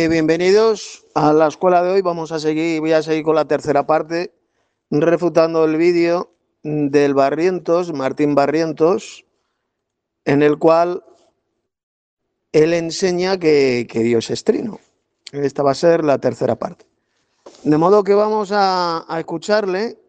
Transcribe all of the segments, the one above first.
Bienvenidos a la escuela de hoy. Voy a seguir con la tercera parte, refutando el vídeo del Barrientos, Martín Barrientos, en el cual él enseña que Dios es trino. Esta va a ser la tercera parte. De modo que vamos a escucharle,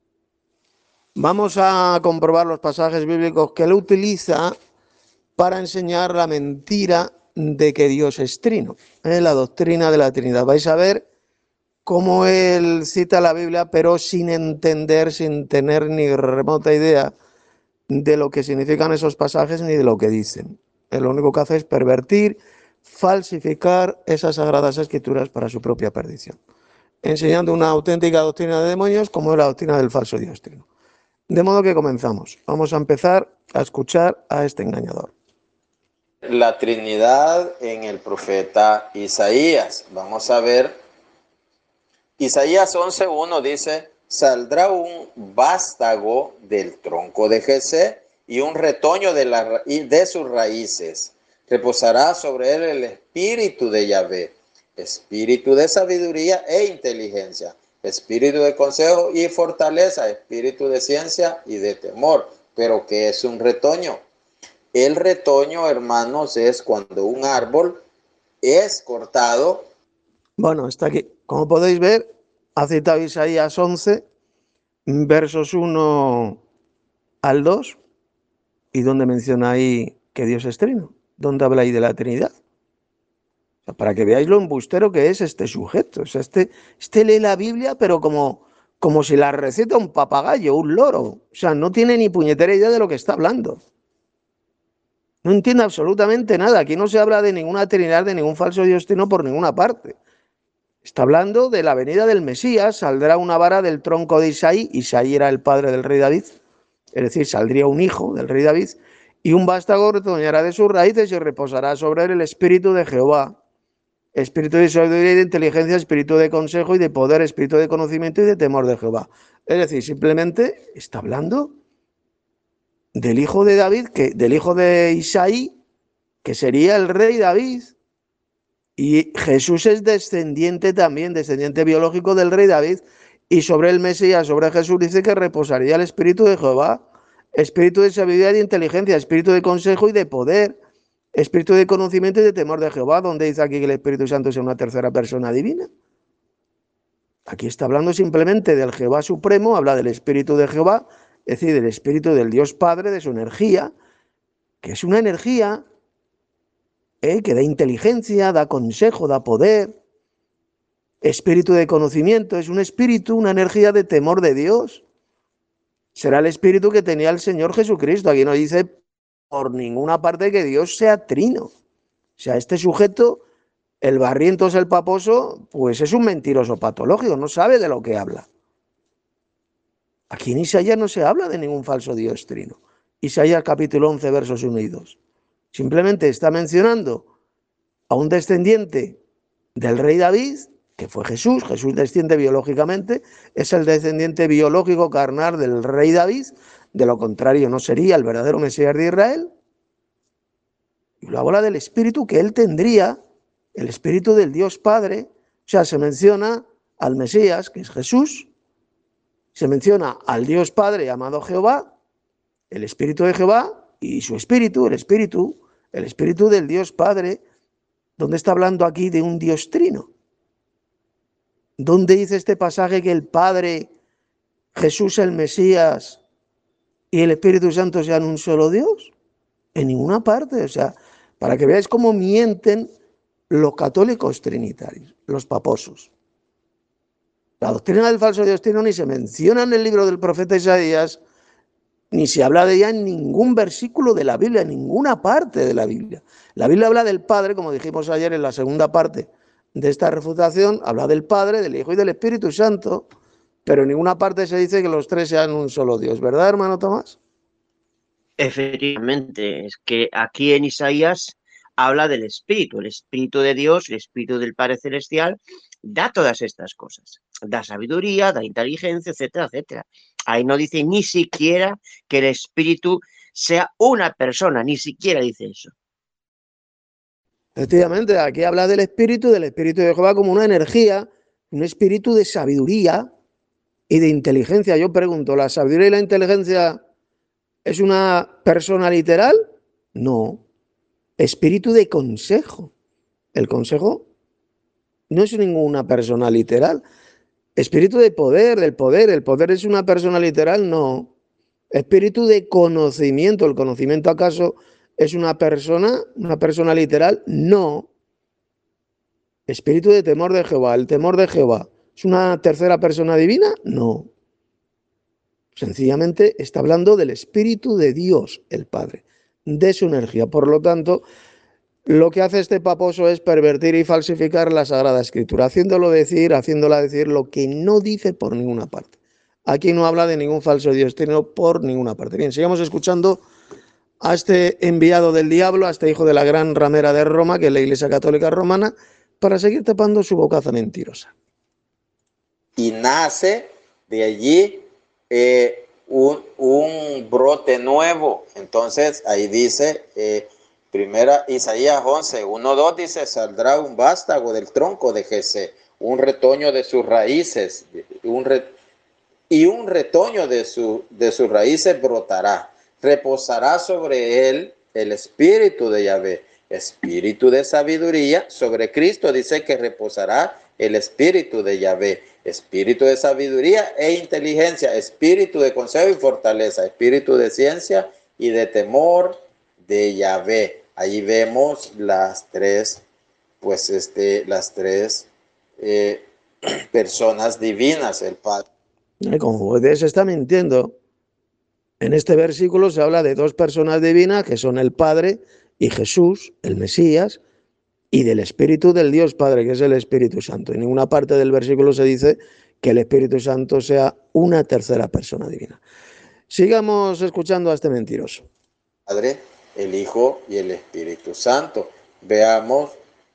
vamos a comprobar los pasajes bíblicos que él utiliza para enseñar la mentira de que Dios es trino, la doctrina de la Trinidad. Vais a ver cómo él cita la Biblia, pero sin entender, sin tener ni remota idea de lo que significan esos pasajes ni de lo que dicen. Él lo único que hace es pervertir, falsificar esas sagradas escrituras para su propia perdición, enseñando una auténtica doctrina de demonios como es la doctrina del falso Dios trino. De modo que comenzamos. Vamos a empezar a escuchar a este engañador. La Trinidad en el profeta Isaías. Vamos a ver. Isaías 11:1 dice: saldrá un vástago del tronco de Jesé y un retoño de sus raíces. Reposará sobre él el espíritu de Yahvé, espíritu de sabiduría e inteligencia, espíritu de consejo y fortaleza, espíritu de ciencia y de temor. Pero ¿qué es un retoño? El retoño, hermanos, es cuando un árbol es cortado. Bueno, hasta aquí. Como podéis ver, ha citado Isaías 11, versos 1 al 2, y donde menciona ahí que Dios es trino, donde habla ahí de la Trinidad. O sea, para que veáis lo embustero que es este sujeto. O sea, este lee la Biblia, pero como si la receta un papagayo, un loro. O sea, no tiene ni puñetera idea de lo que está hablando. No entiende absolutamente nada. Aquí no se habla de ninguna Trinidad, de ningún falso Dios trino por ninguna parte. Está hablando de la venida del Mesías. Saldrá una vara del tronco de Isaí. Isaí era el padre del rey David. Es decir, saldría un hijo del rey David. Y un vástago retoñará de sus raíces y reposará sobre él el espíritu de Jehová. Espíritu de sabiduría y de inteligencia, espíritu de consejo y de poder, espíritu de conocimiento y de temor de Jehová. Es decir, simplemente está hablando del hijo de David, del hijo de Isaí, que sería el rey David. Y Jesús es descendiente también, descendiente biológico del rey David. Y sobre el Mesías, sobre Jesús, dice que reposaría el espíritu de Jehová, espíritu de sabiduría y de inteligencia, espíritu de consejo y de poder, espíritu de conocimiento y de temor de Jehová. ¿Dónde dice aquí que el Espíritu Santo es una tercera persona divina? Aquí está hablando simplemente del Jehová Supremo, habla del Espíritu de Jehová, es decir, del Espíritu del Dios Padre, de su energía, que es una energía que da inteligencia, da consejo, da poder. Espíritu de conocimiento, es un espíritu, una energía de temor de Dios. Será el espíritu que tenía el Señor Jesucristo. Aquí no dice por ninguna parte que Dios sea trino. O sea, este sujeto, el Barrientos, el paposo, pues es un mentiroso patológico, no sabe de lo que habla. Aquí en Isaías no se habla de ningún falso Dios trino. Isaías capítulo 11, versos 1 y 2. Simplemente está mencionando a un descendiente del rey David, que fue Jesús. Jesús desciende biológicamente, es el descendiente biológico carnal del rey David. De lo contrario, no sería el verdadero Mesías de Israel. Y luego habla del espíritu que él tendría, el espíritu del Dios Padre. O sea, se menciona al Mesías, que es Jesús, se menciona al Dios Padre llamado Jehová, el espíritu de Jehová y su espíritu, el espíritu del Dios Padre. ¿Dónde está hablando aquí de un Dios trino? ¿Dónde dice este pasaje que el Padre, Jesús el Mesías y el Espíritu Santo sean un solo Dios? En ninguna parte. O sea, para que veáis cómo mienten los católicos trinitarios, los paposos. La doctrina del falso Dios trino ni se menciona en el libro del profeta Isaías, ni se habla de ella en ningún versículo de la Biblia, en ninguna parte de la Biblia. La Biblia habla del Padre, como dijimos ayer en la segunda parte de esta refutación, habla del Padre, del Hijo y del Espíritu Santo, pero en ninguna parte se dice que los tres sean un solo Dios. ¿Verdad, hermano Tomás? Efectivamente, es que aquí en Isaías habla del Espíritu, el Espíritu de Dios, el Espíritu del Padre Celestial, da todas estas cosas, da sabiduría, da inteligencia, etcétera, etcétera. Ahí no dice ni siquiera que el Espíritu sea una persona, ni siquiera dice eso. Efectivamente, aquí habla del espíritu de Jehová como una energía, un espíritu de sabiduría y de inteligencia. Yo pregunto, ¿la sabiduría y la inteligencia es una persona literal? No. Espíritu de consejo. El consejo no es ninguna persona literal. Espíritu de poder, del poder. ¿El poder es una persona literal? No. Espíritu de conocimiento. ¿El conocimiento acaso es una persona literal? No. Espíritu de temor de Jehová. ¿El temor de Jehová es una tercera persona divina? No. Sencillamente está hablando del Espíritu de Dios, el Padre, de su energía. Por lo tanto, lo que hace este paposo es pervertir y falsificar la Sagrada Escritura, haciéndola decir lo que no dice por ninguna parte. Aquí no habla de ningún falso diostrino por ninguna parte. Bien, sigamos escuchando a este enviado del diablo, a este hijo de la gran ramera de Roma, que es la Iglesia Católica Romana, para seguir tapando su bocaza mentirosa. Y nace de allí un brote nuevo. Entonces ahí dice, primera Isaías 11, 1, 2 dice, saldrá un vástago del tronco de Jesé, un retoño de sus raíces, y un retoño de sus raíces brotará. Reposará sobre él el espíritu de Yahvé, espíritu de sabiduría. Sobre Cristo dice que reposará el espíritu de Yahvé, espíritu de sabiduría e inteligencia, espíritu de consejo y fortaleza, espíritu de ciencia y de temor de Yahvé. Ahí vemos las tres, personas divinas, el Padre. Como se está mintiendo. En este versículo se habla de dos personas divinas que son el Padre y Jesús, el Mesías, y del Espíritu del Dios Padre, que es el Espíritu Santo. En ninguna parte del versículo se dice que el Espíritu Santo sea una tercera persona divina. Sigamos escuchando a este mentiroso. Padre, el Hijo y el Espíritu Santo. Veamos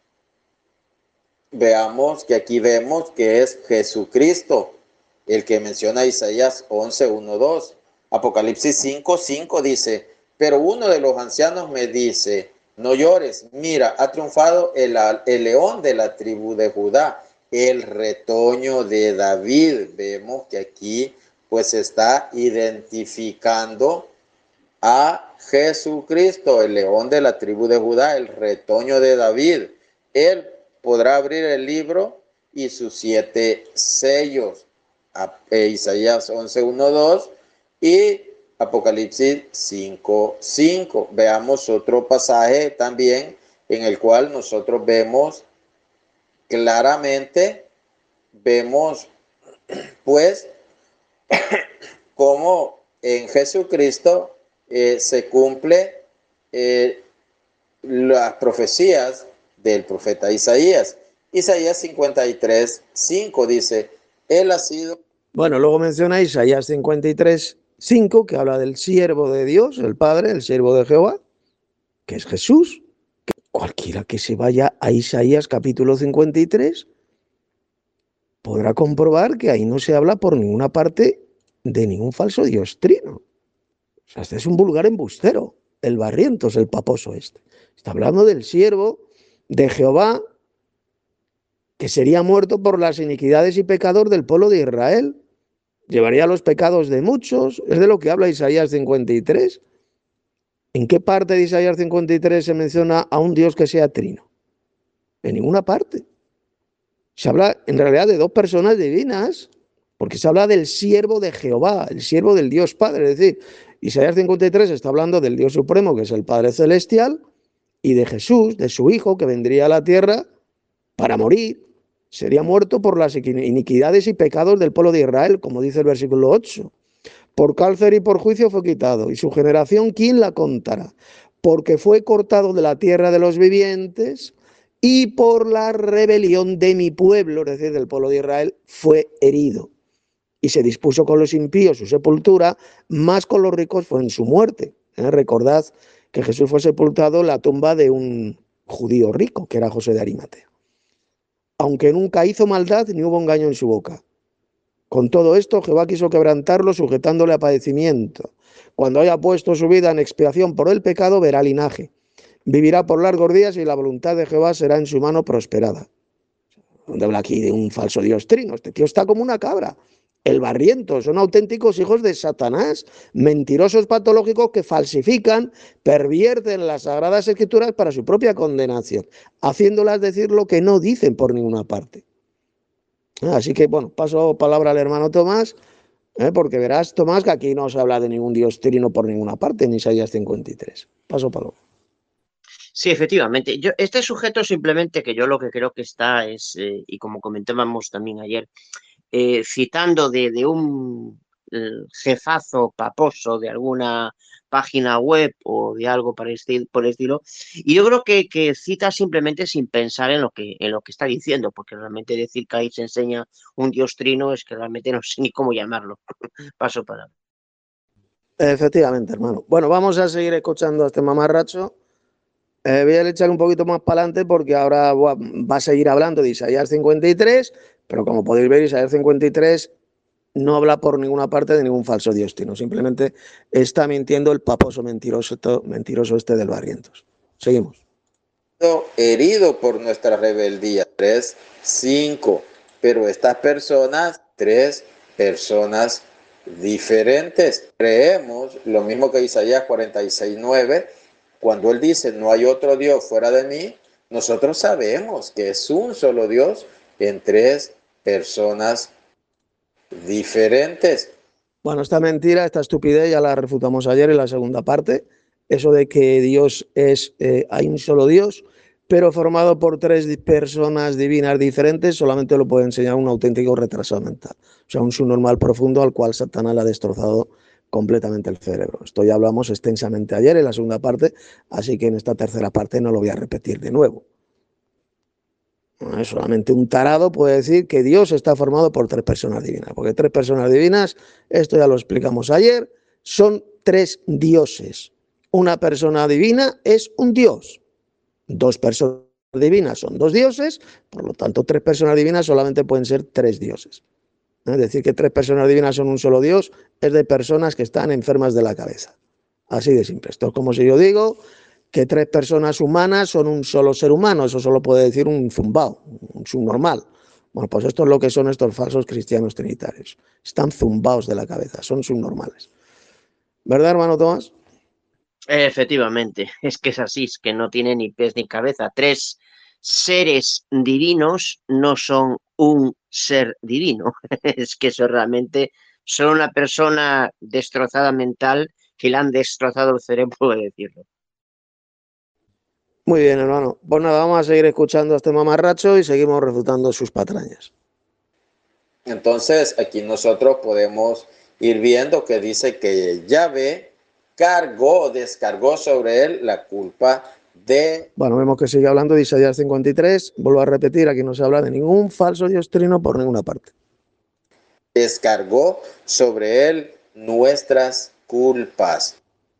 que aquí vemos que es Jesucristo, el que menciona Isaías 11, 1, 2. Apocalipsis 5, 5 dice, pero uno de los ancianos me dice, no llores, mira, ha triunfado el león de la tribu de Judá, el retoño de David. Vemos que aquí pues está identificando a Jesucristo, el león de la tribu de Judá, el retoño de David. Él podrá abrir el libro y sus 7 sellos. Isaías 11, 1, 2 y Apocalipsis 5, 5. Veamos otro pasaje también en el cual nosotros vemos claramente, pues cómo en Jesucristo se cumple las profecías del profeta Isaías. Isaías 53, 5 dice, él ha sido... Bueno, luego menciona Isaías 53, 5, que habla del siervo de Dios, el Padre, el siervo de Jehová, que es Jesús. Cualquiera que se vaya a Isaías capítulo 53 podrá comprobar que ahí no se habla por ninguna parte de ningún falso diostrino. O sea, este es un vulgar embustero, el barrientos, el paposo este. Está hablando del siervo de Jehová que sería muerto por las iniquidades y pecados del pueblo de Israel. Llevaría los pecados de muchos. Es de lo que habla Isaías 53. ¿En qué parte de Isaías 53 se menciona a un Dios que sea trino? En ninguna parte. Se habla en realidad de dos personas divinas, porque se habla del siervo de Jehová, el siervo del Dios Padre. Es decir, Isaías 53 está hablando del Dios Supremo, que es el Padre Celestial, y de Jesús, de su Hijo, que vendría a la tierra para morir. Sería muerto por las iniquidades y pecados del pueblo de Israel, como dice el versículo 8. Por cárcel y por juicio fue quitado, y su generación, ¿quién la contará? Porque fue cortado de la tierra de los vivientes, y por la rebelión de mi pueblo, es decir, del pueblo de Israel, fue herido. Y se dispuso con los impíos su sepultura, más con los ricos fue en su muerte. Recordad que Jesús fue sepultado en la tumba de un judío rico, que era José de Arimatea. Aunque nunca hizo maldad, ni hubo engaño en su boca. Con todo esto, Jehová quiso quebrantarlo, sujetándole a padecimiento. Cuando haya puesto su vida en expiación por el pecado, verá linaje. vivirá por largos días y la voluntad de Jehová será en su mano prosperada. ¿Dónde habla aquí de un falso dios trino? Este tío está como una cabra. El barriento, son auténticos hijos de Satanás, mentirosos patológicos que falsifican, pervierten las sagradas escrituras para su propia condenación, haciéndolas decir lo que no dicen por ninguna parte. Así que, bueno, paso palabra al hermano Tomás, porque verás, Tomás, que aquí no se habla de ningún dios trino por ninguna parte en Isaías 53. Paso palabra. Sí, efectivamente. Este sujeto simplemente que yo lo que creo que está es, y como comentábamos también ayer, citando de un jefazo paposo de alguna página web o de algo por el estilo, y yo creo que cita simplemente sin pensar en lo que está diciendo, porque realmente decir que ahí se enseña un dios trino es que realmente no sé ni cómo llamarlo. Paso para. Efectivamente, hermano. Bueno, vamos a seguir escuchando a este mamarracho. Voy a echar un poquito más para adelante porque ahora va a seguir hablando de Isaías 53, pero como podéis ver, Isaías 53 no habla por ninguna parte de ningún falso dios trino, simplemente está mintiendo el paposo mentiroso este del Barrientos. Seguimos. Herido por nuestra rebeldía. 3:5. Pero estas personas, 3 personas diferentes. Creemos lo mismo que Isaías 46:9, cuando él dice, no hay otro Dios fuera de mí. Nosotros sabemos que es un solo Dios en 3 personas diferentes. Bueno, esta mentira, esta estupidez ya la refutamos ayer en la segunda parte. Eso de que Dios hay un solo Dios, pero formado por 3 personas divinas diferentes, solamente lo puede enseñar un auténtico retrasado mental. O sea, un subnormal profundo al cual Satanás le ha destrozado completamente el cerebro. Esto ya hablamos extensamente ayer en la segunda parte, así que en esta tercera parte no lo voy a repetir de nuevo. Solamente un tarado puede decir que Dios está formado por 3 personas divinas, porque 3 personas divinas, esto ya lo explicamos ayer, son 3 dioses. Una persona divina es un dios. 2 personas divinas son 2 dioses, por lo tanto 3 personas divinas solamente pueden ser 3 dioses. Es decir, que 3 personas divinas son un solo dios, es de personas que están enfermas de la cabeza. Así de simple. Esto es como si yo digo que 3 personas humanas son un solo ser humano. Eso solo puede decir un zumbao, un subnormal. Bueno, pues esto es lo que son estos falsos cristianos trinitarios. Están zumbaos de la cabeza, son subnormales. ¿Verdad, hermano Tomás? Efectivamente, es que es así, es que no tiene ni pies ni cabeza. 3 seres divinos no son un ser divino. Es que eso realmente son una persona destrozada mental que le han destrozado el cerebro de decirlo. Muy bien, hermano. Pues nada, vamos a seguir escuchando a este mamarracho y seguimos refutando sus patrañas. Entonces, aquí nosotros podemos ir viendo que dice que Yahvé descargó sobre él la culpa de... Bueno, vemos que sigue hablando de Isaías 53. Vuelvo a repetir, aquí no se habla de ningún falso dios trino por ninguna parte. Descargó sobre él nuestras culpas.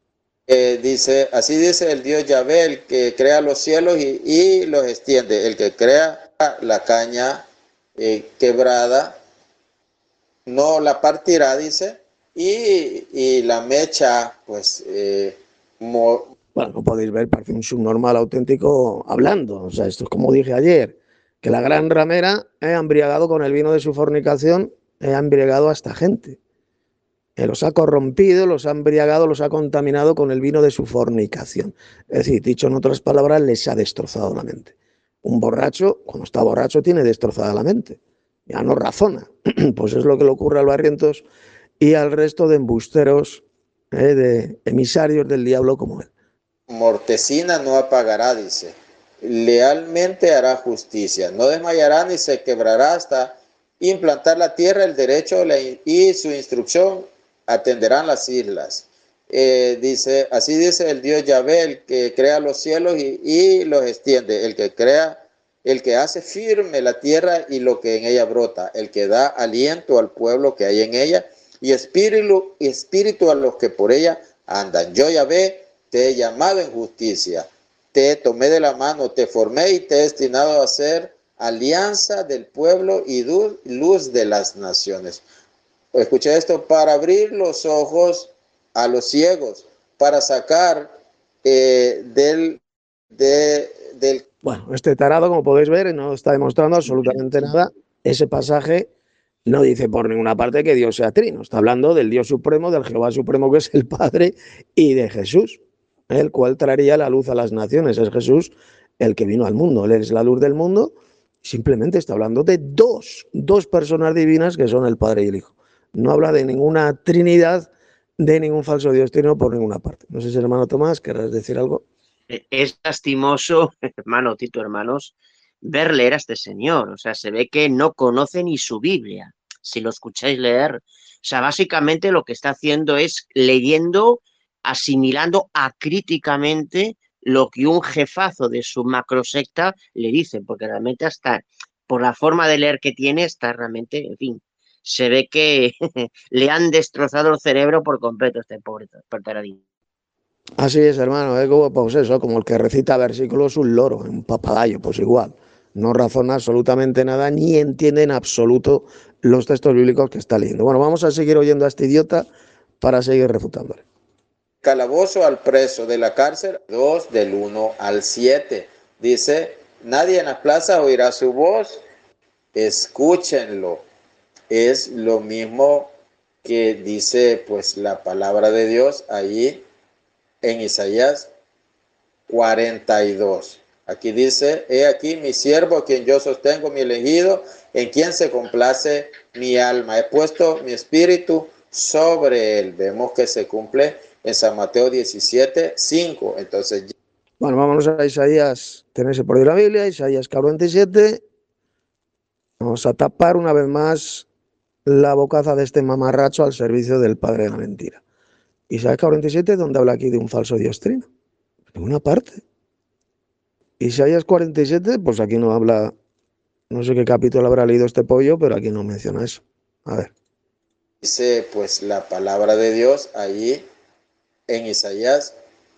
Así dice el Dios Yahvé, el que crea los cielos y los extiende, el que crea la caña quebrada, no la partirá, dice, y la mecha, pues... Bueno, como podéis ver, parece un subnormal auténtico hablando. O sea, esto es como dije ayer, que la gran ramera ha embriagado con el vino de su fornicación, ha embriagado a esta gente. Los ha corrompido, los ha embriagado, los ha contaminado con el vino de su fornicación. Es decir, dicho en otras palabras, les ha destrozado la mente. Un borracho, cuando está borracho, tiene destrozada la mente. Ya no razona. Pues es lo que le ocurre al Barrientos y al resto de embusteros, de emisarios del diablo como él. Mortecina no apagará, dice. Lealmente hará justicia. No desmayará ni se quebrará hasta implantar la tierra, el derecho y su instrucción atenderán las islas. Así dice el Dios Yahvé, el que crea los cielos y los extiende, el que hace firme la tierra y lo que en ella brota, el que da aliento al pueblo que hay en ella y espíritu a los que por ella andan. Yo Yahvé te he llamado en justicia, te tomé de la mano, te formé y te he destinado a ser alianza del pueblo y luz de las naciones. Escucha esto, para abrir los ojos a los ciegos, para sacar del del... Bueno, este tarado, como podéis ver, no está demostrando absolutamente nada. Ese pasaje no dice por ninguna parte que Dios sea trino. Está hablando del Dios supremo, del Jehová supremo, que es el Padre, y de Jesús, el cual traería la luz a las naciones. Es Jesús el que vino al mundo. Él es la luz del mundo. Simplemente está hablando de dos personas divinas que son el Padre y el Hijo. No habla de ninguna trinidad, de ningún falso Dios trino por ninguna parte. No sé si, hermano Tomás, querrás decir algo. Es lastimoso, hermano Tito, hermanos, ver leer a este señor. O sea, se ve que no conoce ni su Biblia, si lo escucháis leer. O sea, básicamente lo que está haciendo es leyendo, asimilando acríticamente lo que un jefazo de su macrosecta le dice, porque realmente hasta por la forma de leer que tiene, está realmente, en fin, se ve que le han destrozado el cerebro por completo a este pobre taradín. Así es, hermano, es como, pues eso, como el que recita versículos un loro, un papagayo, pues igual. No razona absolutamente nada ni entiende en absoluto los textos bíblicos que está leyendo. Bueno, vamos a seguir oyendo a este idiota para seguir refutándole. Calabozo al preso de la cárcel, 2 del 1 al 7. Dice, nadie en las plazas oirá su voz, escúchenlo. Es lo mismo que dice pues la palabra de Dios allí en Isaías 42. Aquí dice, he aquí mi siervo, quien yo sostengo, mi elegido, en quien se complace mi alma. He puesto mi espíritu sobre él. Vemos que se cumple en San Mateo 17, 5. Entonces, bueno, vámonos a Isaías, tenéis por ahí la Biblia, Isaías 47. Vamos a tapar una vez más la bocaza de este mamarracho al servicio del padre de la mentira. Isaías 47, donde habla aquí de un falso Dios trino. En una parte. Isaías 47, pues aquí no habla, no sé qué capítulo habrá leído este pollo, pero aquí no menciona eso. A ver. Dice pues la palabra de Dios allí en Isaías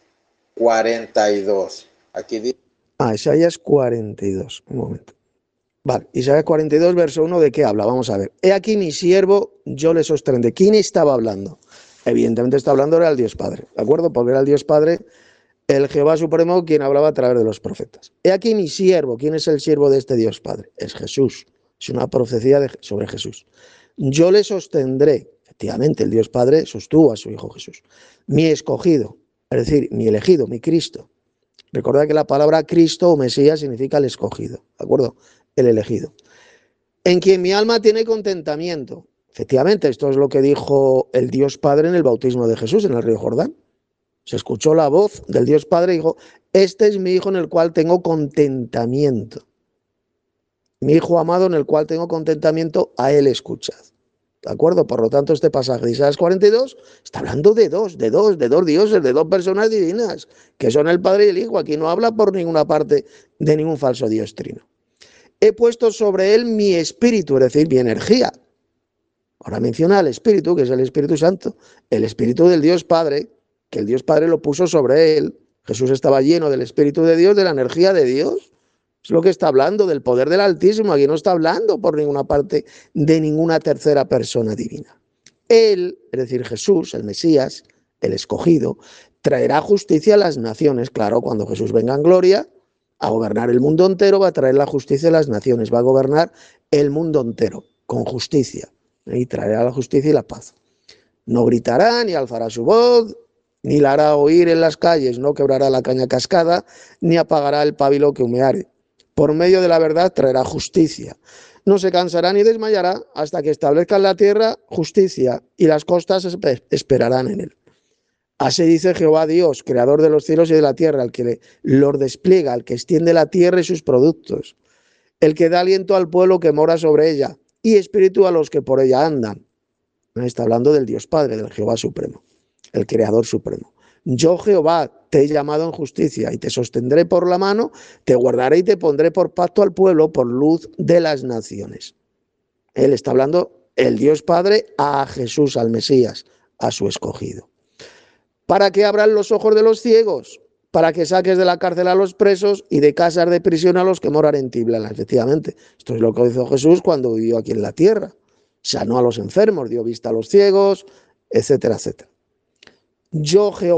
42. Aquí dice. Isaías 42, un momento. Vale, Isaías 42, verso 1, ¿de qué habla? Vamos a ver. He aquí mi siervo, yo le sostendré. ¿Quién estaba hablando? Evidentemente está hablando era el Dios Padre, ¿de acuerdo? Porque era el Dios Padre, el Jehová Supremo, quien hablaba a través de los profetas. He aquí mi siervo. ¿Quién es el siervo de este Dios Padre? Es Jesús. Es una profecía sobre Jesús. Yo le sostendré. Efectivamente, el Dios Padre sostuvo a su Hijo Jesús. Mi escogido, es decir, mi elegido, mi Cristo. Recordad que la palabra Cristo o Mesías significa el escogido, ¿de acuerdo? El elegido. En quien mi alma tiene contentamiento. Efectivamente, esto es lo que dijo el Dios Padre en el bautismo de Jesús en el río Jordán. Se escuchó la voz del Dios Padre y dijo, este es mi Hijo en el cual tengo contentamiento. Mi Hijo amado en el cual tengo contentamiento, a él escuchad. ¿De acuerdo? Por lo tanto, este pasaje de Isaías 42 está hablando de dos dioses, de dos personas divinas, que son el Padre y el Hijo. Aquí no habla por ninguna parte de ningún falso Dios trino. He puesto sobre él mi espíritu, es decir, mi energía. Ahora menciona al Espíritu, que es el Espíritu Santo, el Espíritu del Dios Padre, que el Dios Padre lo puso sobre él. Jesús estaba lleno del Espíritu de Dios, de la energía de Dios. Es lo que está hablando, del poder del Altísimo. Aquí no está hablando por ninguna parte de ninguna tercera persona divina. Él, es decir, Jesús, el Mesías, el escogido, traerá justicia a las naciones. Claro, cuando Jesús venga en gloria a gobernar el mundo entero, va a traer la justicia a las naciones, va a gobernar el mundo entero con justicia y traerá la justicia y la paz. No gritará, ni alzará su voz, ni la hará oír en las calles, no quebrará la caña cascada, ni apagará el pábilo que humeare. Por medio de la verdad traerá justicia. No se cansará ni desmayará hasta que establezca en la tierra justicia y las costas esperarán en él. Así dice Jehová Dios, creador de los cielos y de la tierra, el que los despliega, el que extiende la tierra y sus productos, el que da aliento al pueblo que mora sobre ella y espíritu a los que por ella andan. Está hablando del Dios Padre, del Jehová Supremo, el Creador Supremo. Yo, Jehová, te he llamado en justicia y te sostendré por la mano, te guardaré y te pondré por pacto al pueblo, por luz de las naciones. Él está hablando, el Dios Padre, a Jesús, al Mesías, a su escogido. Para que abran los ojos de los ciegos, para que saques de la cárcel a los presos y de casas de prisión a los que moran en tinieblas. Efectivamente, esto es lo que hizo Jesús cuando vivió aquí en la tierra. Sanó a los enfermos, dio vista a los ciegos, etcétera, etcétera. Yo, Jehová,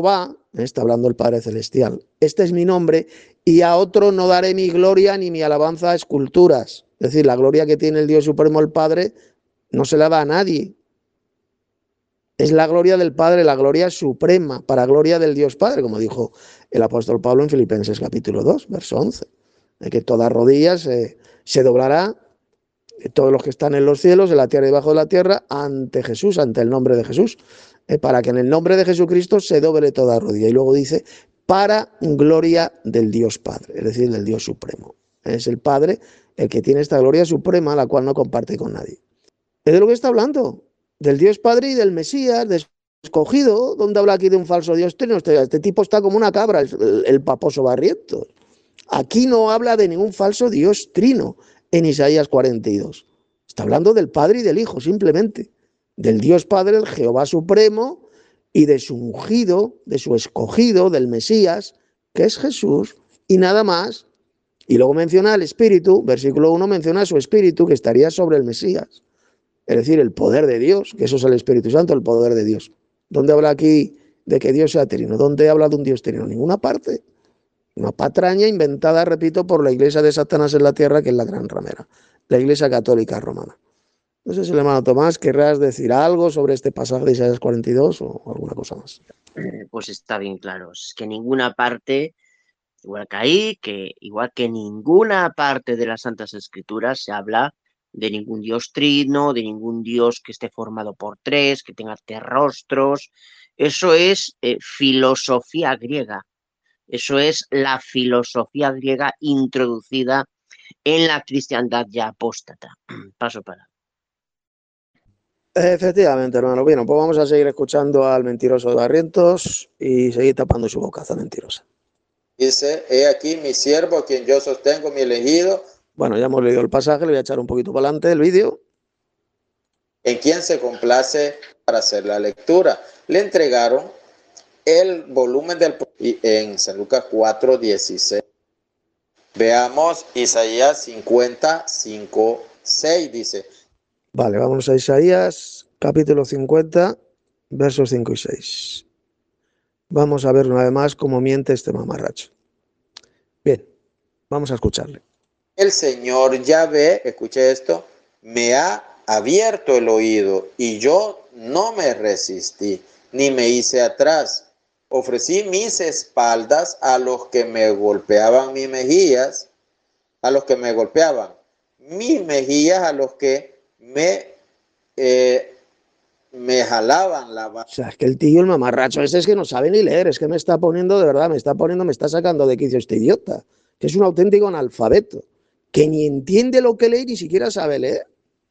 Está hablando el Padre Celestial. Este es mi nombre y a otro no daré mi gloria ni mi alabanza a esculturas. Es decir, la gloria que tiene el Dios Supremo, el Padre, no se la da a nadie. Es la gloria del Padre, la gloria suprema, para gloria del Dios Padre, como dijo el apóstol Pablo en Filipenses capítulo 2, verso 11. De que toda rodilla se doblará, todos los que están en los cielos, en la tierra y debajo de la tierra, ante Jesús, ante el nombre de Jesús, para que en el nombre de Jesucristo se doble toda rodilla. Y luego dice, para gloria del Dios Padre, es decir, del Dios Supremo. Es el Padre el que tiene esta gloria suprema, la cual no comparte con nadie. Es de lo que está hablando, del Dios Padre y del Mesías, de su escogido. ¿Dónde habla aquí de un falso Dios trino? Este tipo está como una cabra, el paposo Barrientos. Aquí no habla de ningún falso Dios trino en Isaías 42. Está hablando del Padre y del Hijo, simplemente. Del Dios Padre, el Jehová Supremo, y de su ungido, de su escogido, del Mesías, que es Jesús, y nada más. Y luego menciona el Espíritu, versículo 1 menciona su Espíritu, que estaría sobre el Mesías. Es decir, el poder de Dios, que eso es el Espíritu Santo, el poder de Dios. ¿Dónde habla aquí de que Dios sea trino? ¿Dónde habla de un Dios trino? Ninguna parte. Una patraña inventada, repito, por la iglesia de Satanás en la tierra, que es la gran ramera, la iglesia católica romana. No sé si el hermano Tomás querrás decir algo sobre este pasaje de Isaías 42 o alguna cosa más. Pues está bien claro, es que ninguna parte, igual que ahí, igual que ninguna parte de las Santas Escrituras se habla de ningún Dios trino, de ningún Dios que esté formado por tres, que tenga tres rostros. Eso es filosofía griega. Eso es la filosofía griega introducida en la cristiandad ya apóstata. Paso para. Efectivamente, hermano. Bueno, pues vamos a seguir escuchando al mentiroso de Barrientos y seguir tapando su bocaza mentirosa. Dice, he aquí mi siervo, a quien yo sostengo, mi elegido. Bueno, ya hemos leído el pasaje, le voy a echar un poquito para adelante el vídeo. En quien se complace para hacer la lectura. Le entregaron el volumen del en San Lucas 4:16. Veamos Isaías 55:6 dice. Vale, vamos a Isaías, capítulo 50, versos 5 y 6. Vamos a ver una vez más cómo miente este mamarracho. Bien, vamos a escucharle. El Señor Yahvé, escuche esto, me ha abierto el oído y yo no me resistí, ni me hice atrás. Ofrecí mis espaldas a los que me golpeaban mis mejillas, a los que me golpeaban mis mejillas, a los que me jalaban la barba. O sea, es que el tío, el mamarracho ese es que no sabe ni leer, es que me está poniendo, de verdad, me está sacando de quicio este idiota, que es un auténtico analfabeto, que ni entiende lo que lee ni siquiera sabe leer.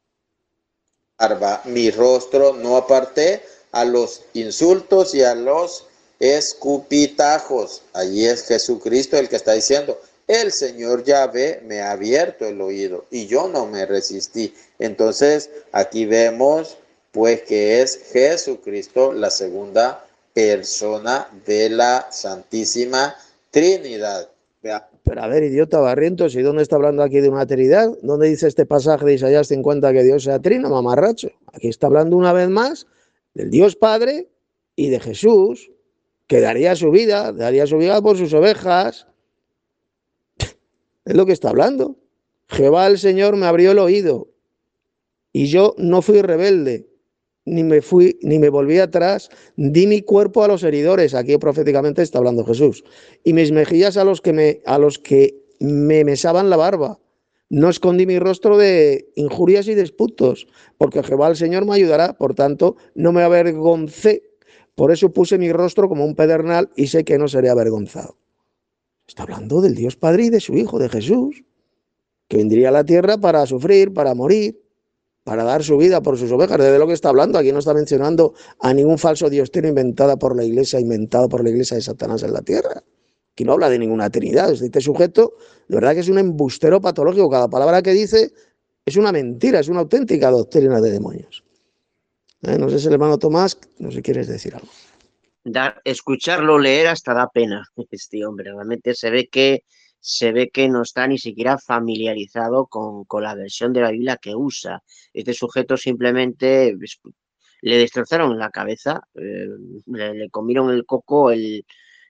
Mi rostro no aparté a los insultos y a los escupitajos. Allí es Jesucristo el que está diciendo, el Señor Yahvé me ha abierto el oído y yo no me resistí. Entonces aquí vemos pues que es Jesucristo la segunda persona de la Santísima Trinidad. Vea. Pero a ver, idiota Barrientos, ¿y dónde está hablando aquí de una trinidad? ¿Dónde dice este pasaje de Isaías 50 que Dios sea trino, mamarracho? Aquí está hablando una vez más del Dios Padre y de Jesús, que daría su vida por sus ovejas. Es lo que está hablando. Jehová el Señor me abrió el oído y yo no fui rebelde, ni me volví atrás, di mi cuerpo a los heridores, aquí proféticamente está hablando Jesús, y mis mejillas a los que me mesaban la barba. No escondí mi rostro de injurias y disputos, porque Jehová el Señor me ayudará, por tanto no me avergoncé, por eso puse mi rostro como un pedernal y sé que no seré avergonzado. Está hablando del Dios Padre y de su Hijo, de Jesús, que vendría a la tierra para sufrir, para morir, para dar su vida por sus ovejas. ¿De lo que está hablando? Aquí no está mencionando a ningún falso Dios trino inventado por la iglesia de Satanás en la tierra. Aquí no habla de ninguna trinidad. Este sujeto, de verdad que es un embustero patológico. Cada palabra que dice es una mentira, es una auténtica doctrina de demonios. No sé si el hermano Tomás, no sé si quieres decir algo. Escucharlo leer hasta da pena este hombre. Realmente se ve que no está ni siquiera familiarizado con la versión de la Biblia que usa. Este sujeto simplemente le destrozaron la cabeza, le comieron el coco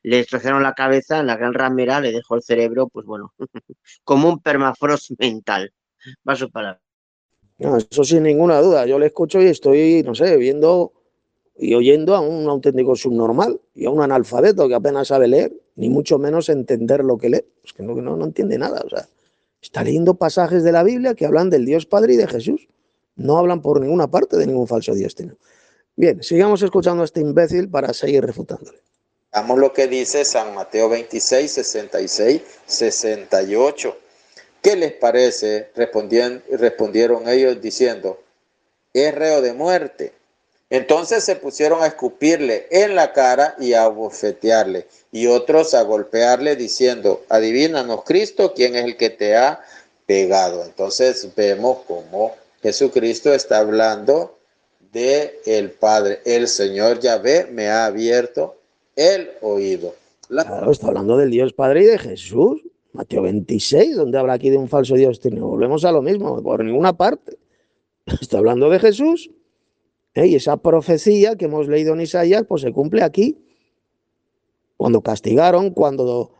le destrozaron la cabeza, en la gran ramera le dejó el cerebro, pues bueno, como un permafrost mental. Paso para. No, eso sin ninguna duda. Yo le escucho y estoy, no sé, viendo y oyendo a un auténtico subnormal y a un analfabeto que apenas sabe leer, ni mucho menos entender lo que lee. Es que no entiende nada. O sea, está leyendo pasajes de la Biblia que hablan del Dios Padre y de Jesús. No hablan por ninguna parte de ningún falso Dios. Bien, sigamos escuchando a este imbécil para seguir refutándole. Veamos lo que dice San Mateo 26, 66, 68. ¿Qué les parece? Respondieron ellos diciendo, es reo de muerte. Entonces se pusieron a escupirle en la cara y a bofetearle, y otros a golpearle diciendo, adivínanos, Cristo, ¿quién es el que te ha pegado? Entonces vemos cómo Jesucristo está hablando de el Padre. El Señor Yahvé me ha abierto el oído. Claro, está hablando del Dios Padre y de Jesús. Mateo 26, donde habla aquí de un falso Dios. Volvemos a lo mismo, por ninguna parte. Está hablando de Jesús. Y esa profecía que hemos leído en Isaías, pues se cumple aquí. Cuando castigaron, cuando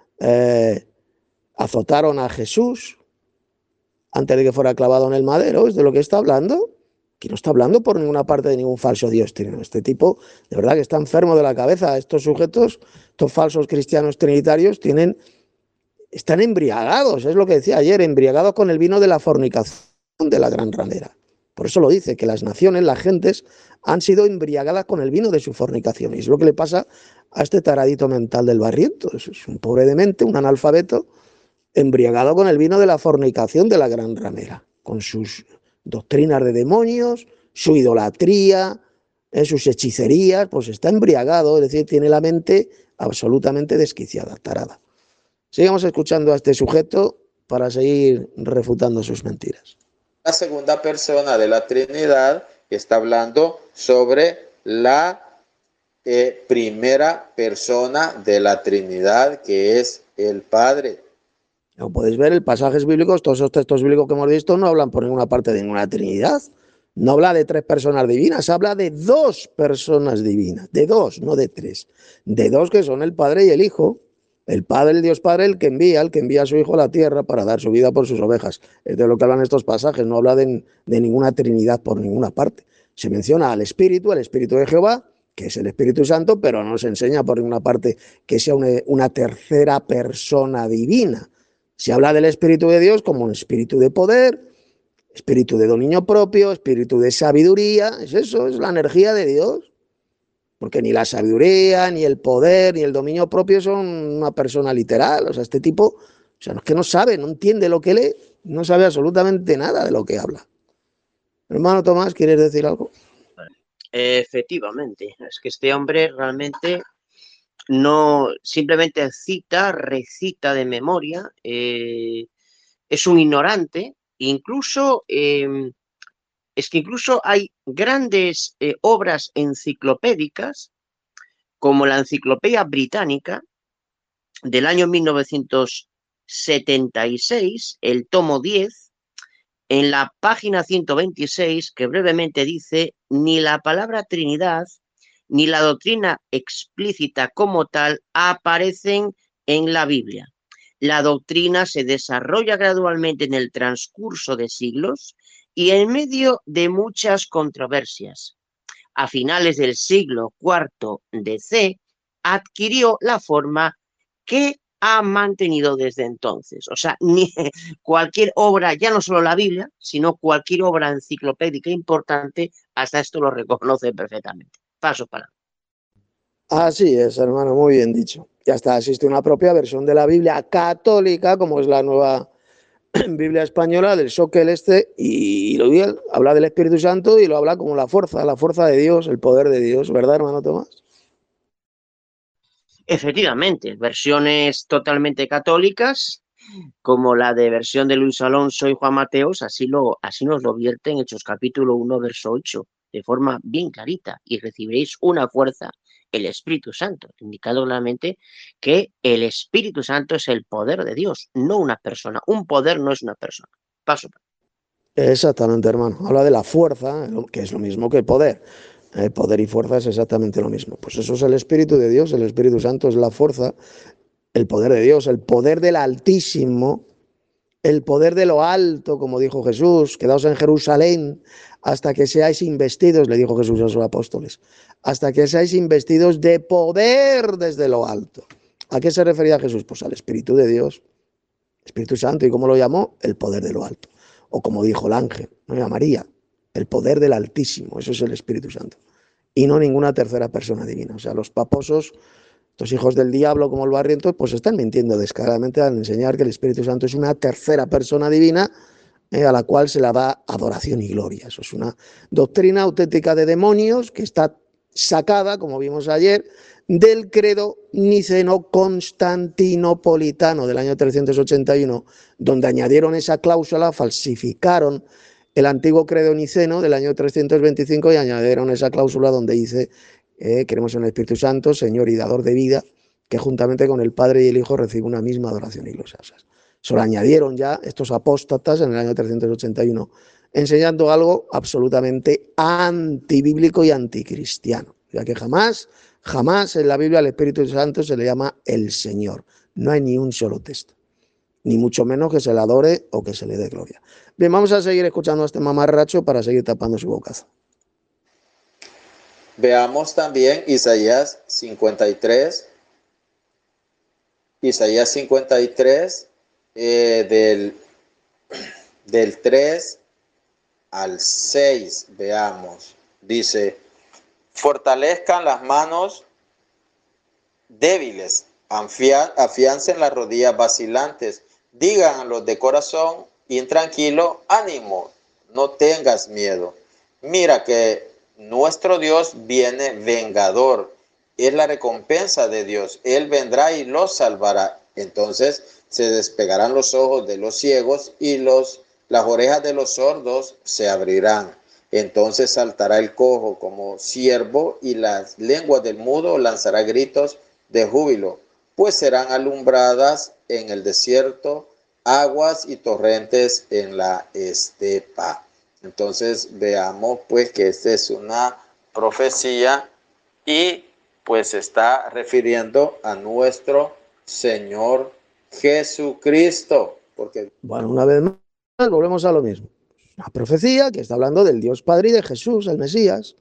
azotaron a Jesús antes de que fuera clavado en el madero, es de lo que está hablando. Que no está hablando por ninguna parte de ningún falso Dios. Este tipo, de verdad que está enfermo de la cabeza. Estos sujetos, estos falsos cristianos trinitarios, están embriagados, es lo que decía ayer, embriagados con el vino de la fornicación de la gran ramera. Por eso lo dice, que las naciones, las gentes, han sido embriagadas con el vino de su fornicación. Y es lo que le pasa a este taradito mental del Barriento. Es un pobre demente, un analfabeto, embriagado con el vino de la fornicación de la gran ramera, con sus doctrinas de demonios, su idolatría, sus hechicerías, pues está embriagado, es decir, tiene la mente absolutamente desquiciada, tarada. Sigamos escuchando a este sujeto para seguir refutando sus mentiras. La segunda persona de la Trinidad está hablando sobre la primera persona de la Trinidad, que es el Padre. Como podéis ver, el pasajes bíblicos, todos esos textos bíblicos que hemos visto, no hablan por ninguna parte de ninguna Trinidad. No habla de tres personas divinas, habla de dos personas divinas, de dos, no de tres. De dos que son el Padre y el Hijo. El Padre, el Dios Padre, el que envía a su Hijo a la tierra para dar su vida por sus ovejas. Es de lo que hablan estos pasajes, no habla de ninguna Trinidad por ninguna parte. Se menciona al Espíritu, el Espíritu de Jehová, que es el Espíritu Santo, pero no se enseña por ninguna parte que sea una tercera persona divina. Se habla del Espíritu de Dios como un espíritu de poder, espíritu de dominio propio, espíritu de sabiduría. Es eso, es la energía de Dios. Porque ni la sabiduría, ni el poder, ni el dominio propio son una persona literal. O sea, este tipo, o sea, es que no sabe, no entiende lo que lee, no sabe absolutamente nada de lo que habla. Hermano Tomás, ¿quieres decir algo? Efectivamente, es que este hombre realmente no simplemente recita de memoria, es un ignorante, incluso es que incluso hay grandes obras enciclopédicas, como la Enciclopedia Británica del año 1976, el tomo 10, en la página 126, que brevemente dice, ni la palabra Trinidad ni la doctrina explícita como tal aparecen en la Biblia. La doctrina se desarrolla gradualmente en el transcurso de siglos y en medio de muchas controversias. A finales del siglo IV DC, adquirió la forma que ha mantenido desde entonces. O sea, ni cualquier obra, ya no solo la Biblia, sino cualquier obra enciclopédica importante, hasta esto lo reconoce perfectamente. Paso para. Así es, hermano, muy bien dicho. Ya está, existe una propia versión de la Biblia católica, como es la nueva Biblia española del Soquel y lo bien, habla del Espíritu Santo y lo habla como la fuerza de Dios, el poder de Dios, ¿verdad, hermano Tomás? Efectivamente, versiones totalmente católicas, como la de versión de Luis Alonso y Juan Mateos, así nos lo vierte en Hechos capítulo 1, verso 8, de forma bien clarita, y recibiréis una fuerza, el Espíritu Santo, indicando claramente que el Espíritu Santo es el poder de Dios, no una persona. Un poder no es una persona. Paso. Exactamente, hermano. Habla de la fuerza, que es lo mismo que el poder. Poder y fuerza es exactamente lo mismo. Pues eso es el Espíritu de Dios, el Espíritu Santo es la fuerza, el poder de Dios, el poder del Altísimo, el poder de lo alto, como dijo Jesús, quedaos en Jerusalén hasta que seáis investidos, le dijo Jesús a sus apóstoles, hasta que seáis investidos de poder desde lo alto. ¿A qué se refería Jesús? Pues al Espíritu de Dios, Espíritu Santo, ¿y cómo lo llamó? El poder de lo alto. O como dijo el ángel, no, María, el poder del Altísimo, eso es el Espíritu Santo. Y no ninguna tercera persona divina. O sea, los paposos, estos hijos del diablo como el Barrientos, pues están mintiendo descaradamente al enseñar que el Espíritu Santo es una tercera persona divina a la cual se la da adoración y gloria. Eso es una doctrina auténtica de demonios que está sacada, como vimos ayer, del credo niceno-constantinopolitano del año 381, donde añadieron esa cláusula, falsificaron el antiguo credo niceno del año 325 y añadieron esa cláusula donde dice creemos en el Espíritu Santo, Señor y dador de vida, que juntamente con el Padre y el Hijo recibe una misma adoración y gloria. Eso lo añadieron ya estos apóstatas en el año 381, enseñando algo absolutamente antibíblico y anticristiano, ya que jamás en la Biblia al Espíritu Santo se le llama el Señor. No hay ni un solo texto, ni mucho menos que se le adore o que se le dé gloria. Bien, vamos a seguir escuchando a este mamarracho para seguir tapando su bocazo. Veamos también Isaías 53. Isaías 53, del 3 al 6, veamos. Dice, fortalezcan las manos débiles, afiancen las rodillas vacilantes, digan a los de corazón intranquilo, ánimo, no tengas miedo. Mira que nuestro Dios viene vengador, es la recompensa de Dios, Él vendrá y los salvará. Entonces se despegarán los ojos de los ciegos y las orejas de los sordos se abrirán. Entonces saltará el cojo como ciervo y las lenguas del mudo lanzará gritos de júbilo, pues serán alumbradas en el desierto aguas y torrentes en la estepa. Entonces veamos pues que esta es una profecía y pues se está refiriendo a nuestro Señor Jesucristo. Porque... Bueno, una vez más volvemos a lo mismo. Una profecía que está hablando del Dios Padre y de Jesús, el Mesías,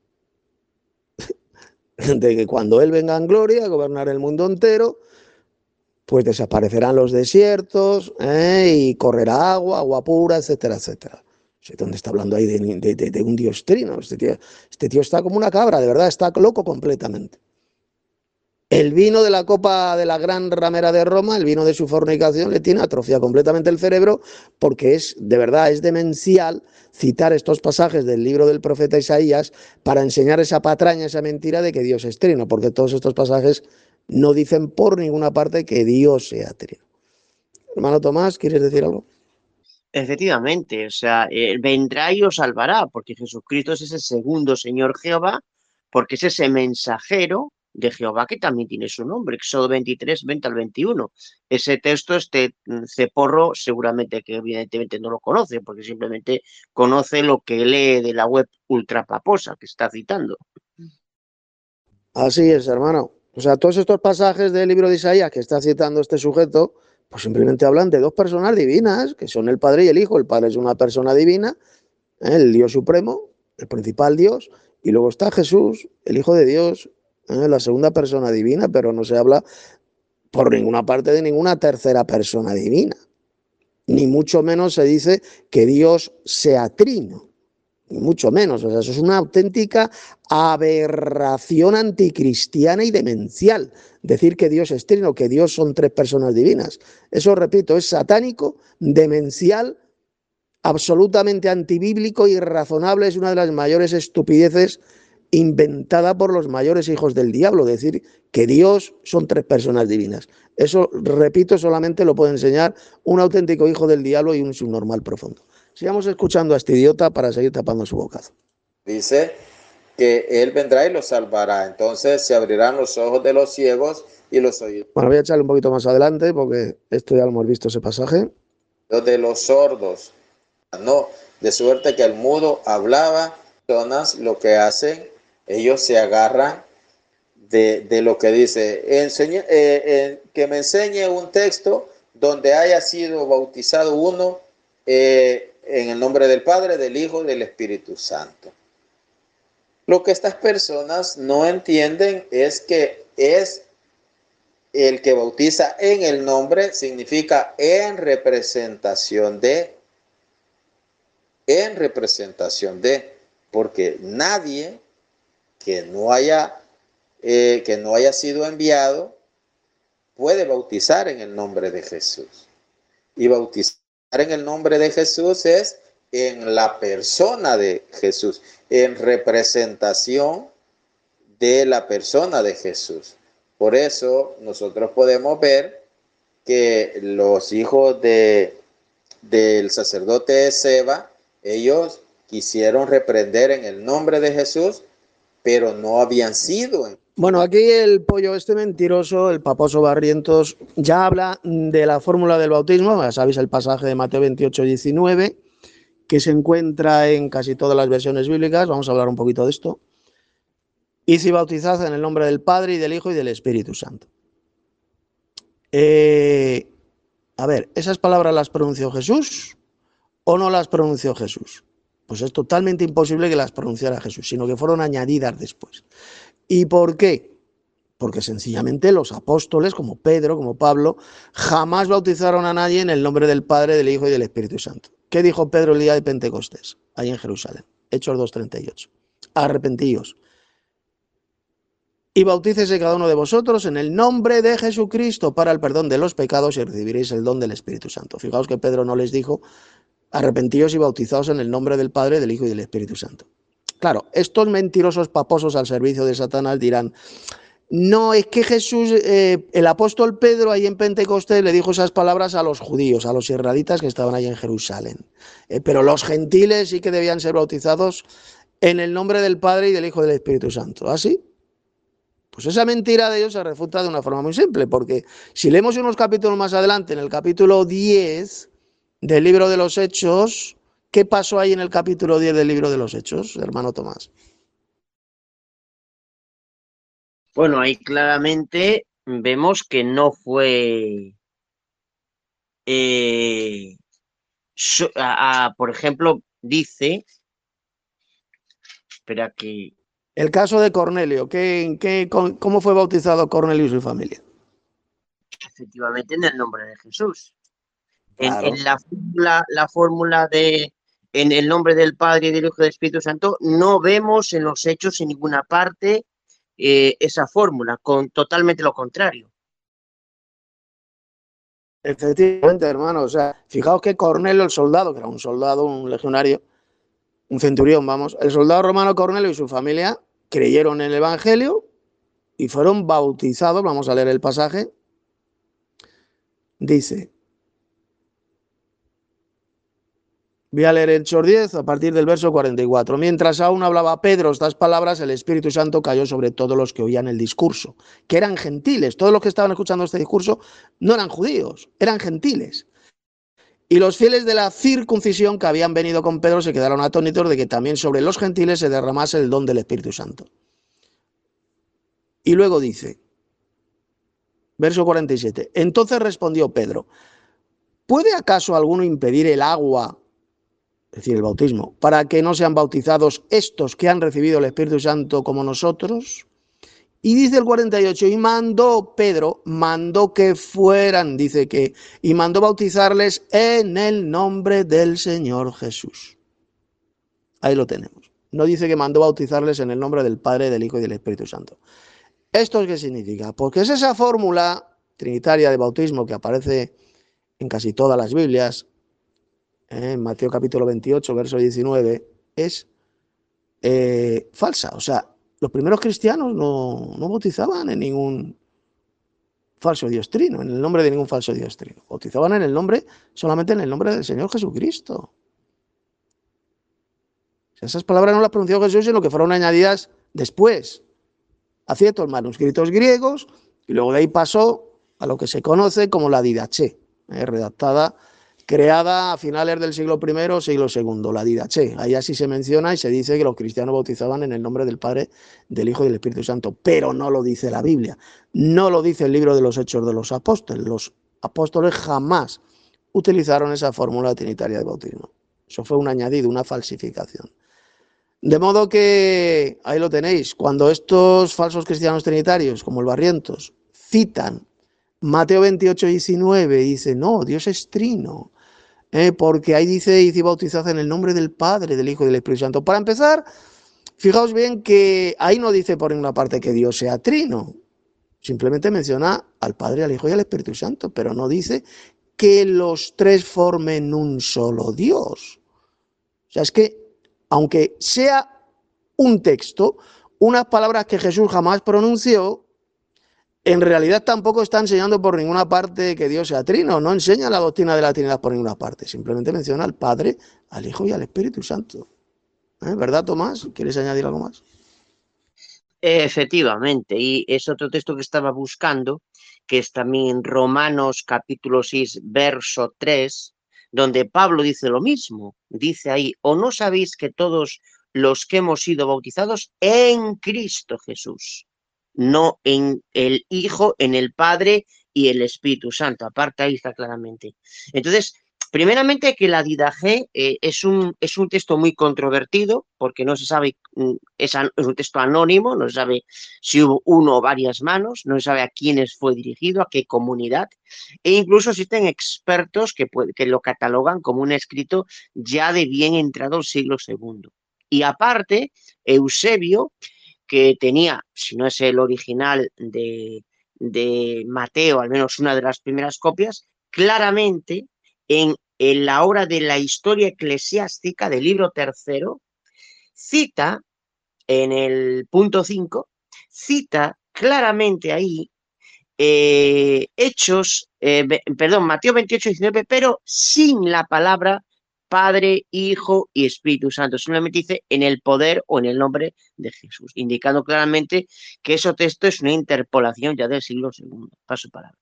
de que cuando Él venga en gloria a gobernar el mundo entero, pues desaparecerán los desiertos y correrá agua pura, etcétera, etcétera. ¿Dónde está hablando ahí de un Dios trino? Este tío está como una cabra, de verdad, está loco completamente. El vino de la copa de la gran ramera de Roma, el vino de su fornicación, le tiene atrofiado completamente el cerebro porque es, de verdad, es demencial citar estos pasajes del libro del profeta Isaías para enseñar esa patraña, esa mentira de que Dios es trino, porque todos estos pasajes no dicen por ninguna parte que Dios sea trino. Hermano Tomás, ¿quieres decir algo? Efectivamente, o sea, vendrá y os salvará, porque Jesucristo es ese segundo Señor Jehová, porque es ese mensajero de Jehová que también tiene su nombre, Éxodo 23, 20 al 21. Ese texto, este ceporro, seguramente que evidentemente no lo conoce, porque simplemente conoce lo que lee de la web ultrapaposa que está citando. Así es, hermano. O sea, todos estos pasajes del libro de Isaías que está citando este sujeto, pues simplemente hablan de dos personas divinas, que son el Padre y el Hijo. El Padre es una persona divina, el Dios supremo, el principal Dios, y luego está Jesús, el Hijo de Dios, la segunda persona divina, pero no se habla por ninguna parte de ninguna tercera persona divina. Ni mucho menos se dice que Dios sea trino. Ni mucho menos, o sea, eso es una auténtica aberración anticristiana y demencial, decir que Dios es trino, que Dios son tres personas divinas. Eso, repito, es satánico, demencial, absolutamente antibíblico, irrazonable, es una de las mayores estupideces inventada por los mayores hijos del diablo, decir que Dios son tres personas divinas. Eso, repito, solamente lo puede enseñar un auténtico hijo del diablo y un subnormal profundo. Sigamos escuchando a este idiota para seguir tapando su bocazo. Dice que Él vendrá y los salvará. Entonces se abrirán los ojos de los ciegos y los oídos. Bueno, voy a echarle un poquito más adelante porque esto ya lo hemos visto, ese pasaje. Los de los sordos. No, de suerte que el mudo hablaba. Personas lo que hacen Ellos se agarran de lo que dice, que me enseñe un texto donde haya sido bautizado uno en el nombre del Padre, del Hijo y del Espíritu Santo. Lo que estas personas no entienden es que es el que bautiza en el nombre, significa en representación de, porque nadie que no haya sido enviado puede bautizar en el nombre de Jesús. Y bautizar en el nombre de Jesús es en la persona de Jesús, en representación de la persona de Jesús. Por eso nosotros podemos ver que los hijos del sacerdote Seba, ellos quisieron reprender en el nombre de Jesús, pero no habían sido. Bueno, aquí el pollo este mentiroso, el paposo Barrientos, ya habla de la fórmula del bautismo. Ya sabéis el pasaje de Mateo 28-19, que se encuentra en casi todas las versiones bíblicas. Vamos a hablar un poquito de esto. Y si bautizad en el nombre del Padre y del Hijo y del Espíritu Santo. A ver, ¿esas palabras las pronunció Jesús o no las pronunció Jesús? Pues es totalmente imposible que las pronunciara Jesús, sino que fueron añadidas después. ¿Y por qué? Porque sencillamente los apóstoles, como Pedro, como Pablo, jamás bautizaron a nadie en el nombre del Padre, del Hijo y del Espíritu Santo. ¿Qué dijo Pedro el día de Pentecostés, ahí en Jerusalén? Hechos 2:38. Arrepentíos y bautícese cada uno de vosotros en el nombre de Jesucristo para el perdón de los pecados y recibiréis el don del Espíritu Santo. Fijaos que Pedro no les dijo arrepentíos y bautizaos en el nombre del Padre, del Hijo y del Espíritu Santo. Claro, estos mentirosos paposos al servicio de Satanás dirán, no, es que Jesús, el apóstol Pedro ahí en Pentecostés le dijo esas palabras a los judíos, a los israelitas que estaban ahí en Jerusalén. Pero los gentiles sí que debían ser bautizados en el nombre del Padre y del Hijo y del Espíritu Santo. ¿Ah, sí? Pues esa mentira de ellos se refuta de una forma muy simple, porque si leemos unos capítulos más adelante, en el capítulo 10 del libro de los Hechos, ¿qué pasó ahí en el capítulo 10 del libro de los Hechos, hermano Tomás? Bueno, ahí claramente vemos que no fue, por ejemplo, dice, espera que... El caso de Cornelio, ¿cómo fue bautizado Cornelio y su familia? Efectivamente en el nombre de Jesús. Claro. En la fórmula de en el nombre del Padre y del Hijo y del Espíritu Santo, no vemos en los Hechos en ninguna parte esa fórmula, con totalmente lo contrario. Efectivamente, hermano, o sea, fijaos que Cornelio, el soldado, que era un soldado, un legionario, un centurión, vamos, el soldado romano Cornelio y su familia creyeron en el Evangelio y fueron bautizados. Vamos a leer el pasaje. Dice, voy a leer Hechos 10 a partir del verso 44. Mientras aún hablaba Pedro estas palabras, el Espíritu Santo cayó sobre todos los que oían el discurso, que eran gentiles. Todos los que estaban escuchando este discurso no eran judíos, eran gentiles. Y los fieles de la circuncisión que habían venido con Pedro se quedaron atónitos de que también sobre los gentiles se derramase el don del Espíritu Santo. Y luego dice, verso 47, entonces respondió Pedro, ¿puede acaso alguno impedir el agua, es decir, el bautismo, para que no sean bautizados estos que han recibido el Espíritu Santo como nosotros? Y dice el 48, y Pedro mandó que fueran, y mandó bautizarles en el nombre del Señor Jesús. Ahí lo tenemos. No dice que mandó bautizarles en el nombre del Padre, del Hijo y del Espíritu Santo. ¿Esto qué significa? Porque es esa fórmula trinitaria de bautismo que aparece en casi todas las Biblias, en Mateo capítulo 28, verso 19, es falsa. O sea, los primeros cristianos no bautizaban en ningún falso diostrino, en el nombre de ningún falso diostrino. Bautizaban en el nombre, solamente en el nombre del Señor Jesucristo. O sea, esas palabras no las pronunció Jesús, sino que fueron añadidas después a ciertos manuscritos griegos, y luego de ahí pasó a lo que se conoce como la Didaché, redactada creada a finales del siglo I, siglo II, la Didache. Ahí así se menciona y se dice que los cristianos bautizaban en el nombre del Padre, del Hijo y del Espíritu Santo, pero no lo dice la Biblia, no lo dice el libro de los Hechos de los Apóstoles. Los apóstoles jamás utilizaron esa fórmula trinitaria de bautismo. Eso fue un añadido, una falsificación. De modo que, ahí lo tenéis, cuando estos falsos cristianos trinitarios, como el Barrientos, citan Mateo 28, 19, dice, no, Dios es trino, porque ahí dice, y bautizad en el nombre del Padre, del Hijo y del Espíritu Santo. Para empezar, fijaos bien que ahí no dice por ninguna parte que Dios sea trino, simplemente menciona al Padre, al Hijo y al Espíritu Santo, pero no dice que los tres formen un solo Dios. O sea, es que, aunque sea un texto, unas palabras que Jesús jamás pronunció, en realidad tampoco está enseñando por ninguna parte que Dios sea trino, no enseña la doctrina de la Trinidad por ninguna parte, simplemente menciona al Padre, al Hijo y al Espíritu Santo. ¿Verdad, Tomás? ¿Quieres añadir algo más? Efectivamente, y es otro texto que estaba buscando, que es también Romanos capítulo 6, verso 3, donde Pablo dice lo mismo, dice ahí, ¿o no sabéis que todos los que hemos sido bautizados en Cristo Jesús, no en el Hijo, en el Padre y el Espíritu Santo? Aparte ahí está claramente. Entonces, primeramente que la Didache es un texto muy controvertido, porque no se sabe, es un texto anónimo, no se sabe si hubo uno o varias manos, no se sabe a quiénes fue dirigido, a qué comunidad, e incluso existen expertos que lo catalogan como un escrito ya de bien entrado el siglo II. Y aparte, Eusebio, que tenía, si no es el original de Mateo, al menos una de las primeras copias, claramente en la obra de la historia eclesiástica del libro tercero, cita en el punto 5, cita claramente ahí Mateo 28, 19, pero sin la palabra Padre, Hijo y Espíritu Santo. Simplemente dice en el poder o en el nombre de Jesús, indicando claramente que ese texto es una interpolación ya del siglo II. Paso palabra.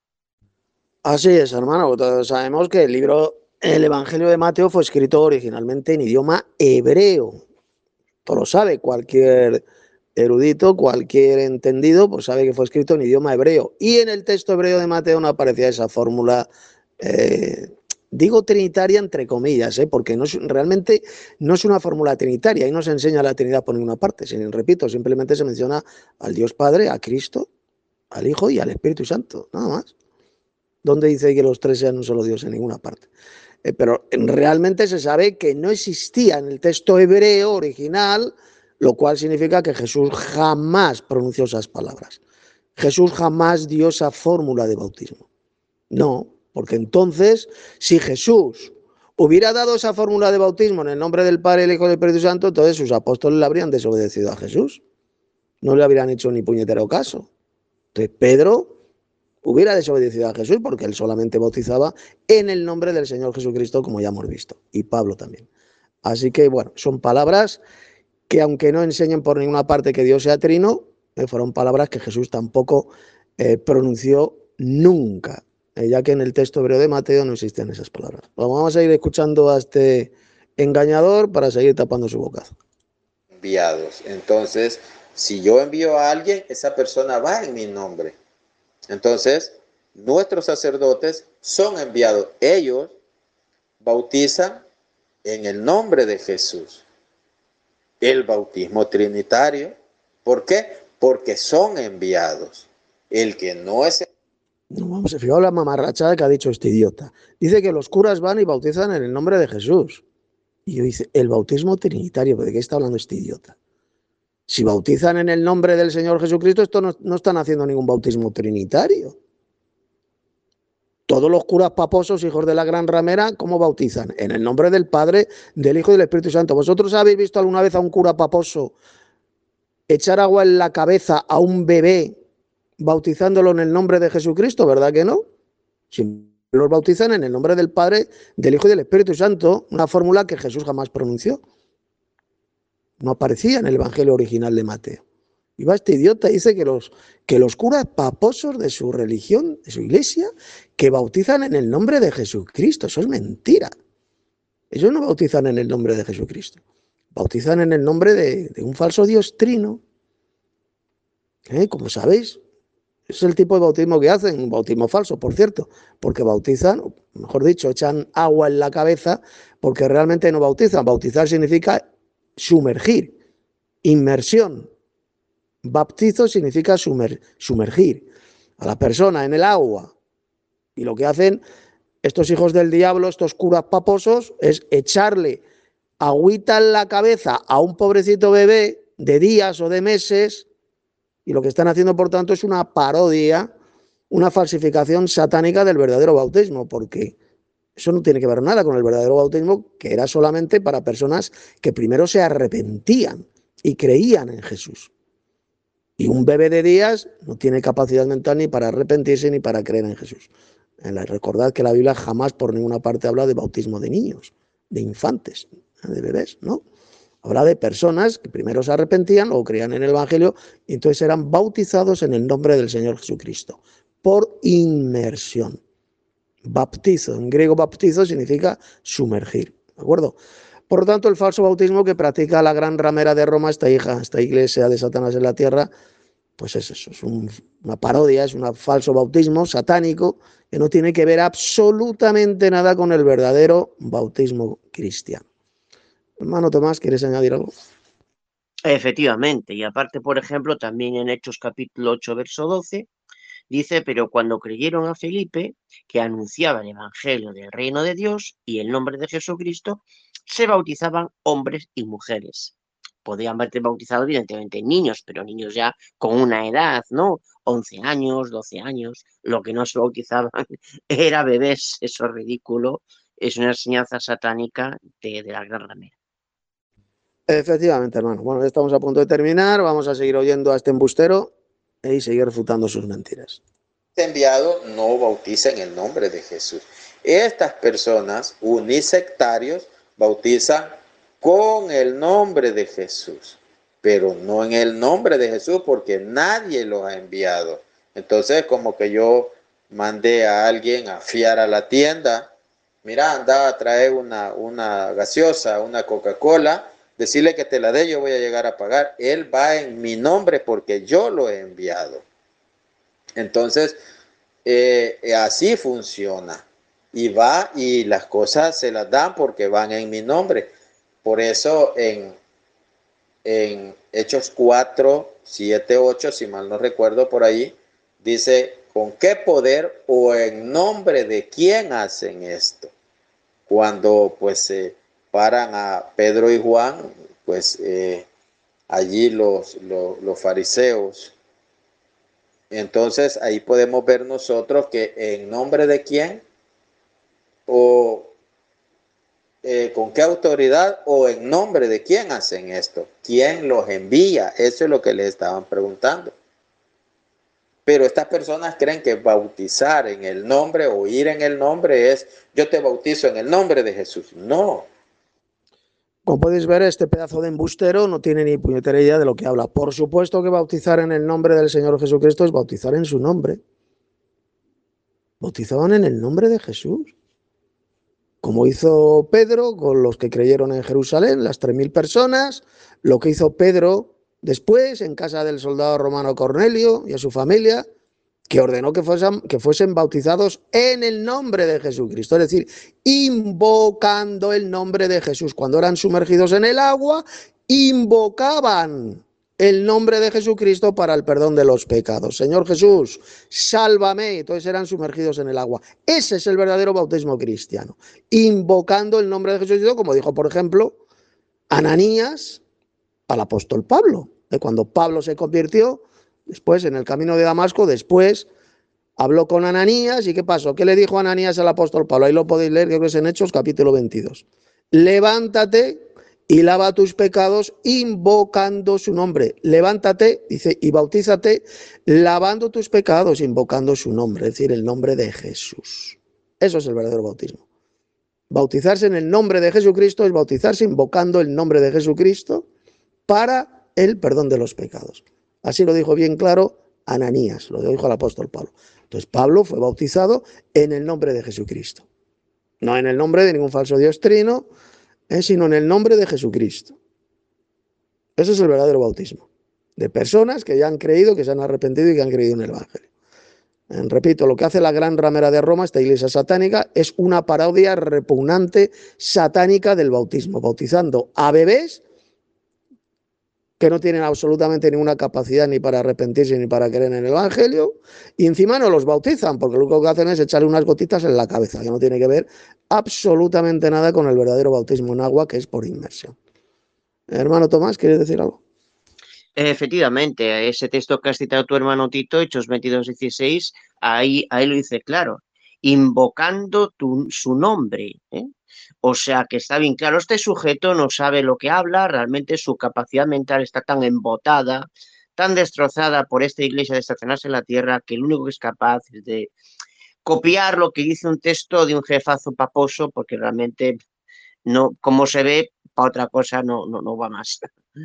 Así es, hermano. Todos sabemos que el Evangelio de Mateo fue escrito originalmente en idioma hebreo. Todo lo sabe, cualquier erudito, cualquier entendido, pues sabe que fue escrito en idioma hebreo. Y en el texto hebreo de Mateo no aparecía esa fórmula, digo trinitaria entre comillas, porque realmente no es una fórmula trinitaria, ahí no se enseña la Trinidad por ninguna parte, repito, simplemente se menciona al Dios Padre, a Cristo, al Hijo y al Espíritu Santo, nada más. ¿Dónde dice que los tres sean un solo Dios? En ninguna parte. Pero realmente se sabe que no existía en el texto hebreo original, lo cual significa que Jesús jamás pronunció esas palabras. Jesús jamás dio esa fórmula de bautismo. No, porque entonces, si Jesús hubiera dado esa fórmula de bautismo en el nombre del Padre, el Hijo y el Espíritu Santo, entonces sus apóstoles le habrían desobedecido a Jesús. No le habrían hecho ni puñetero caso. Entonces Pedro hubiera desobedecido a Jesús porque él solamente bautizaba en el nombre del Señor Jesucristo, como ya hemos visto, y Pablo también. Así que, bueno, son palabras que, aunque no enseñen por ninguna parte que Dios sea trino, fueron palabras que Jesús tampoco pronunció nunca, ya que en el texto hebreo de Mateo no existen esas palabras. Vamos a ir escuchando a este engañador para seguir tapando su bocazo. Enviados. Entonces, si yo envío a alguien, esa persona va en mi nombre. Entonces, nuestros sacerdotes son enviados. Ellos bautizan en el nombre de Jesús. El bautismo trinitario. ¿Por qué? Porque son enviados. El que no es... No, vamos a fijar la mamarrachada que ha dicho este idiota. Dice que los curas van y bautizan en el nombre de Jesús. Y yo dice, el bautismo trinitario, ¿de qué está hablando este idiota? Si bautizan en el nombre del Señor Jesucristo, esto no están haciendo ningún bautismo trinitario. Todos los curas paposos, hijos de la gran ramera, ¿cómo bautizan? En el nombre del Padre, del Hijo y del Espíritu Santo. ¿Vosotros habéis visto alguna vez a un cura paposo echar agua en la cabeza a un bebé bautizándolo en el nombre de Jesucristo? ¿Verdad que no? Si los bautizan en el nombre del Padre, del Hijo y del Espíritu Santo, una fórmula que Jesús jamás pronunció. No aparecía en el Evangelio original de Mateo. Y va este idiota y dice que los curas paposos de su religión, de su iglesia, que bautizan en el nombre de Jesucristo. Eso es mentira. Ellos no bautizan en el nombre de Jesucristo. Bautizan en el nombre de un falso Dios trino. Como sabéis, es el tipo de bautismo que hacen, un bautismo falso, por cierto, porque bautizan, mejor dicho, echan agua en la cabeza, porque realmente no bautizan. Bautizar significa sumergir, inmersión. Bautizo significa sumergir a la persona en el agua. Y lo que hacen estos hijos del diablo, estos curas paposos, es echarle agüita en la cabeza a un pobrecito bebé de días o de meses, y lo que están haciendo, por tanto, es una parodia, una falsificación satánica del verdadero bautismo, porque eso no tiene que ver nada con el verdadero bautismo, que era solamente para personas que primero se arrepentían y creían en Jesús. Y un bebé de días no tiene capacidad mental ni para arrepentirse ni para creer en Jesús. Recordad que la Biblia jamás por ninguna parte habla de bautismo de niños, de infantes, de bebés, ¿no? Habla de personas que primero se arrepentían, luego creían en el Evangelio y entonces eran bautizados en el nombre del Señor Jesucristo, por inmersión. Baptizo, en griego baptizo significa sumergir, ¿de acuerdo? Por lo tanto, el falso bautismo que practica la gran ramera de Roma, esta iglesia de Satanás en la tierra, pues es eso, es una parodia, es un falso bautismo satánico que no tiene que ver absolutamente nada con el verdadero bautismo cristiano. Hermano Tomás, ¿quieres añadir algo? Efectivamente, y aparte, por ejemplo, también en Hechos capítulo 8, verso 12, dice, pero cuando creyeron a Felipe, que anunciaba el evangelio del reino de Dios y el nombre de Jesucristo, se bautizaban hombres y mujeres. Podían haberte bautizado, evidentemente, niños, pero niños ya con una edad, ¿no? 11 años, 12 años. Lo que no se bautizaban era bebés. Eso es ridículo. Es una enseñanza satánica de la gran ramera. Efectivamente, hermano. Bueno, ya estamos a punto de terminar. Vamos a seguir oyendo a este embustero y seguir refutando sus mentiras. Enviado no bautiza en el nombre de Jesús. Estas personas unisectarios bautizan con el nombre de Jesús, pero no en el nombre de Jesús porque nadie los ha enviado. Entonces, como que yo mandé a alguien a fiar a la tienda, mira, anda a traer una gaseosa, una Coca-Cola, decirle que te la dé, yo voy a llegar a pagar. Él va en mi nombre porque yo lo he enviado. Entonces, así funciona. Y va y las cosas se las dan porque van en mi nombre. Por eso en Hechos 4, 7, 8, si mal no recuerdo por ahí, dice, ¿con qué poder o en nombre de quién hacen esto? Cuando pues paran a Pedro y Juan, pues allí los fariseos. Entonces ahí podemos ver nosotros que en nombre de quién o con qué autoridad o en nombre de quién hacen esto, quién los envía, eso es lo que les estaban preguntando. Pero estas personas creen que bautizar en el nombre o ir en el nombre es yo te bautizo en el nombre de Jesús. No. Como podéis ver, este pedazo de embustero no tiene ni puñetera idea de lo que habla. Por supuesto que bautizar en el nombre del Señor Jesucristo es bautizar en su nombre. Bautizaban en el nombre de Jesús. Como hizo Pedro con los que creyeron en Jerusalén, las 3.000 personas, lo que hizo Pedro después en casa del soldado romano Cornelio y a su familia, que ordenó que fuesen bautizados en el nombre de Jesucristo, es decir, invocando el nombre de Jesús. Cuando eran sumergidos en el agua, invocaban el nombre de Jesucristo para el perdón de los pecados. Señor Jesús, sálvame. Entonces eran sumergidos en el agua. Ese es el verdadero bautismo cristiano, invocando el nombre de Jesucristo, como dijo, por ejemplo, Ananías al apóstol Pablo. Cuando Pablo se convirtió, después en el camino de Damasco, después habló con Ananías. ¿Y qué pasó? ¿Qué le dijo Ananías al apóstol Pablo? Ahí lo podéis leer, creo que es en Hechos capítulo 22. Levántate y lava tus pecados invocando su nombre. Levántate, dice, y bautízate lavando tus pecados, invocando su nombre, es decir, el nombre de Jesús. Eso es el verdadero bautismo. Bautizarse en el nombre de Jesucristo es bautizarse invocando el nombre de Jesucristo para el perdón de los pecados. Así lo dijo bien claro Ananías, lo dijo el apóstol Pablo. Entonces Pablo fue bautizado en el nombre de Jesucristo. No en el nombre de ningún falso dios trino, sino en el nombre de Jesucristo. Ese es el verdadero bautismo. De personas que ya han creído, que se han arrepentido y que han creído en el Evangelio. Repito, lo que hace la Gran Ramera de Roma, esta iglesia satánica, es una parodia repugnante satánica del bautismo, bautizando a bebés que no tienen absolutamente ninguna capacidad ni para arrepentirse ni para creer en el Evangelio, y encima no los bautizan, porque lo único que hacen es echarle unas gotitas en la cabeza, que no tiene que ver absolutamente nada con el verdadero bautismo en agua, que es por inmersión. Hermano Tomás, ¿quieres decir algo? Efectivamente, ese texto que has citado tu hermano Tito, Hechos 22:16, ahí lo dice claro, invocando su nombre, ¿eh? O sea que está bien claro, este sujeto no sabe lo que habla, realmente su capacidad mental está tan embotada, tan destrozada por esta iglesia de Satanás en la tierra, que lo único que es capaz es de copiar lo que dice un texto de un jefazo paposo, porque realmente no, como se ve, para otra cosa no va más.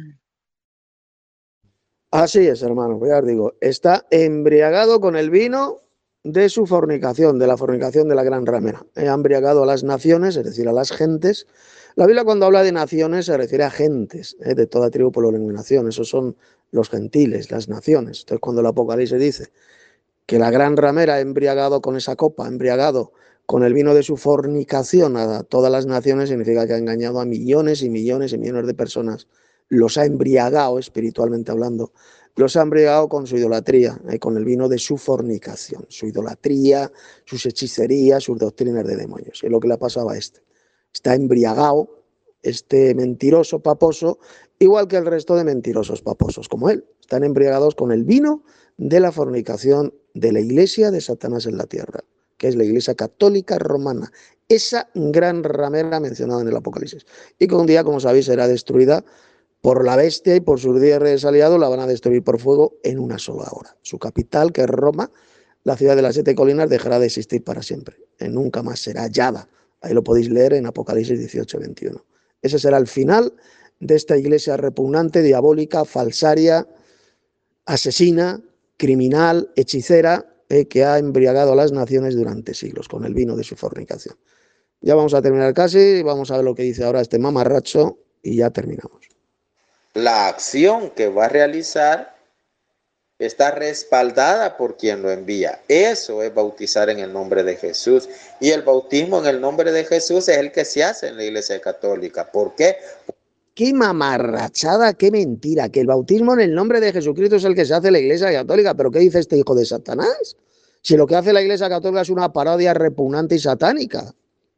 Así es, hermano, pues ya os digo, está embriagado con el vino de su fornicación, de la fornicación de la gran ramera. Ha embriagado a las naciones, es decir, a las gentes. La Biblia cuando habla de naciones se refiere a gentes, de toda tribu, pueblo, lengua y nación. Esos son los gentiles, las naciones. Entonces cuando el Apocalipsis dice que la gran ramera ha embriagado con esa copa, ha embriagado con el vino de su fornicación a todas las naciones, significa que ha engañado a millones y millones y millones de personas. Los ha embriagado, espiritualmente hablando, los ha embriagado con su idolatría, con el vino de su fornicación, su idolatría, sus hechicerías, sus doctrinas de demonios. Es lo que le ha pasado a este. Está embriagado, este mentiroso paposo, igual que el resto de mentirosos paposos como él. Están embriagados con el vino de la fornicación de la iglesia de Satanás en la tierra, que es la iglesia católica romana, esa gran ramera mencionada en el Apocalipsis, y que un día, como sabéis, será destruida por la bestia y por sus 10 reyes aliados, la van a destruir por fuego en una sola hora. Su capital, que es Roma, la ciudad de las 7 colinas, dejará de existir para siempre, nunca más será hallada. Ahí lo podéis leer en Apocalipsis 18:21. Ese será el final de esta iglesia repugnante, diabólica, falsaria, asesina, criminal, hechicera, que ha embriagado a las naciones durante siglos con el vino de su fornicación. Ya vamos a terminar casi, vamos a ver lo que dice ahora este mamarracho y ya terminamos. La acción que va a realizar está respaldada por quien lo envía. Eso es bautizar en el nombre de Jesús. Y el bautismo en el nombre de Jesús es el que se hace en la Iglesia Católica. ¿Por qué? Qué mamarrachada, qué mentira, que el bautismo en el nombre de Jesucristo es el que se hace en la Iglesia Católica. ¿Pero qué dice este hijo de Satanás? Si lo que hace la Iglesia Católica es una parodia repugnante y satánica.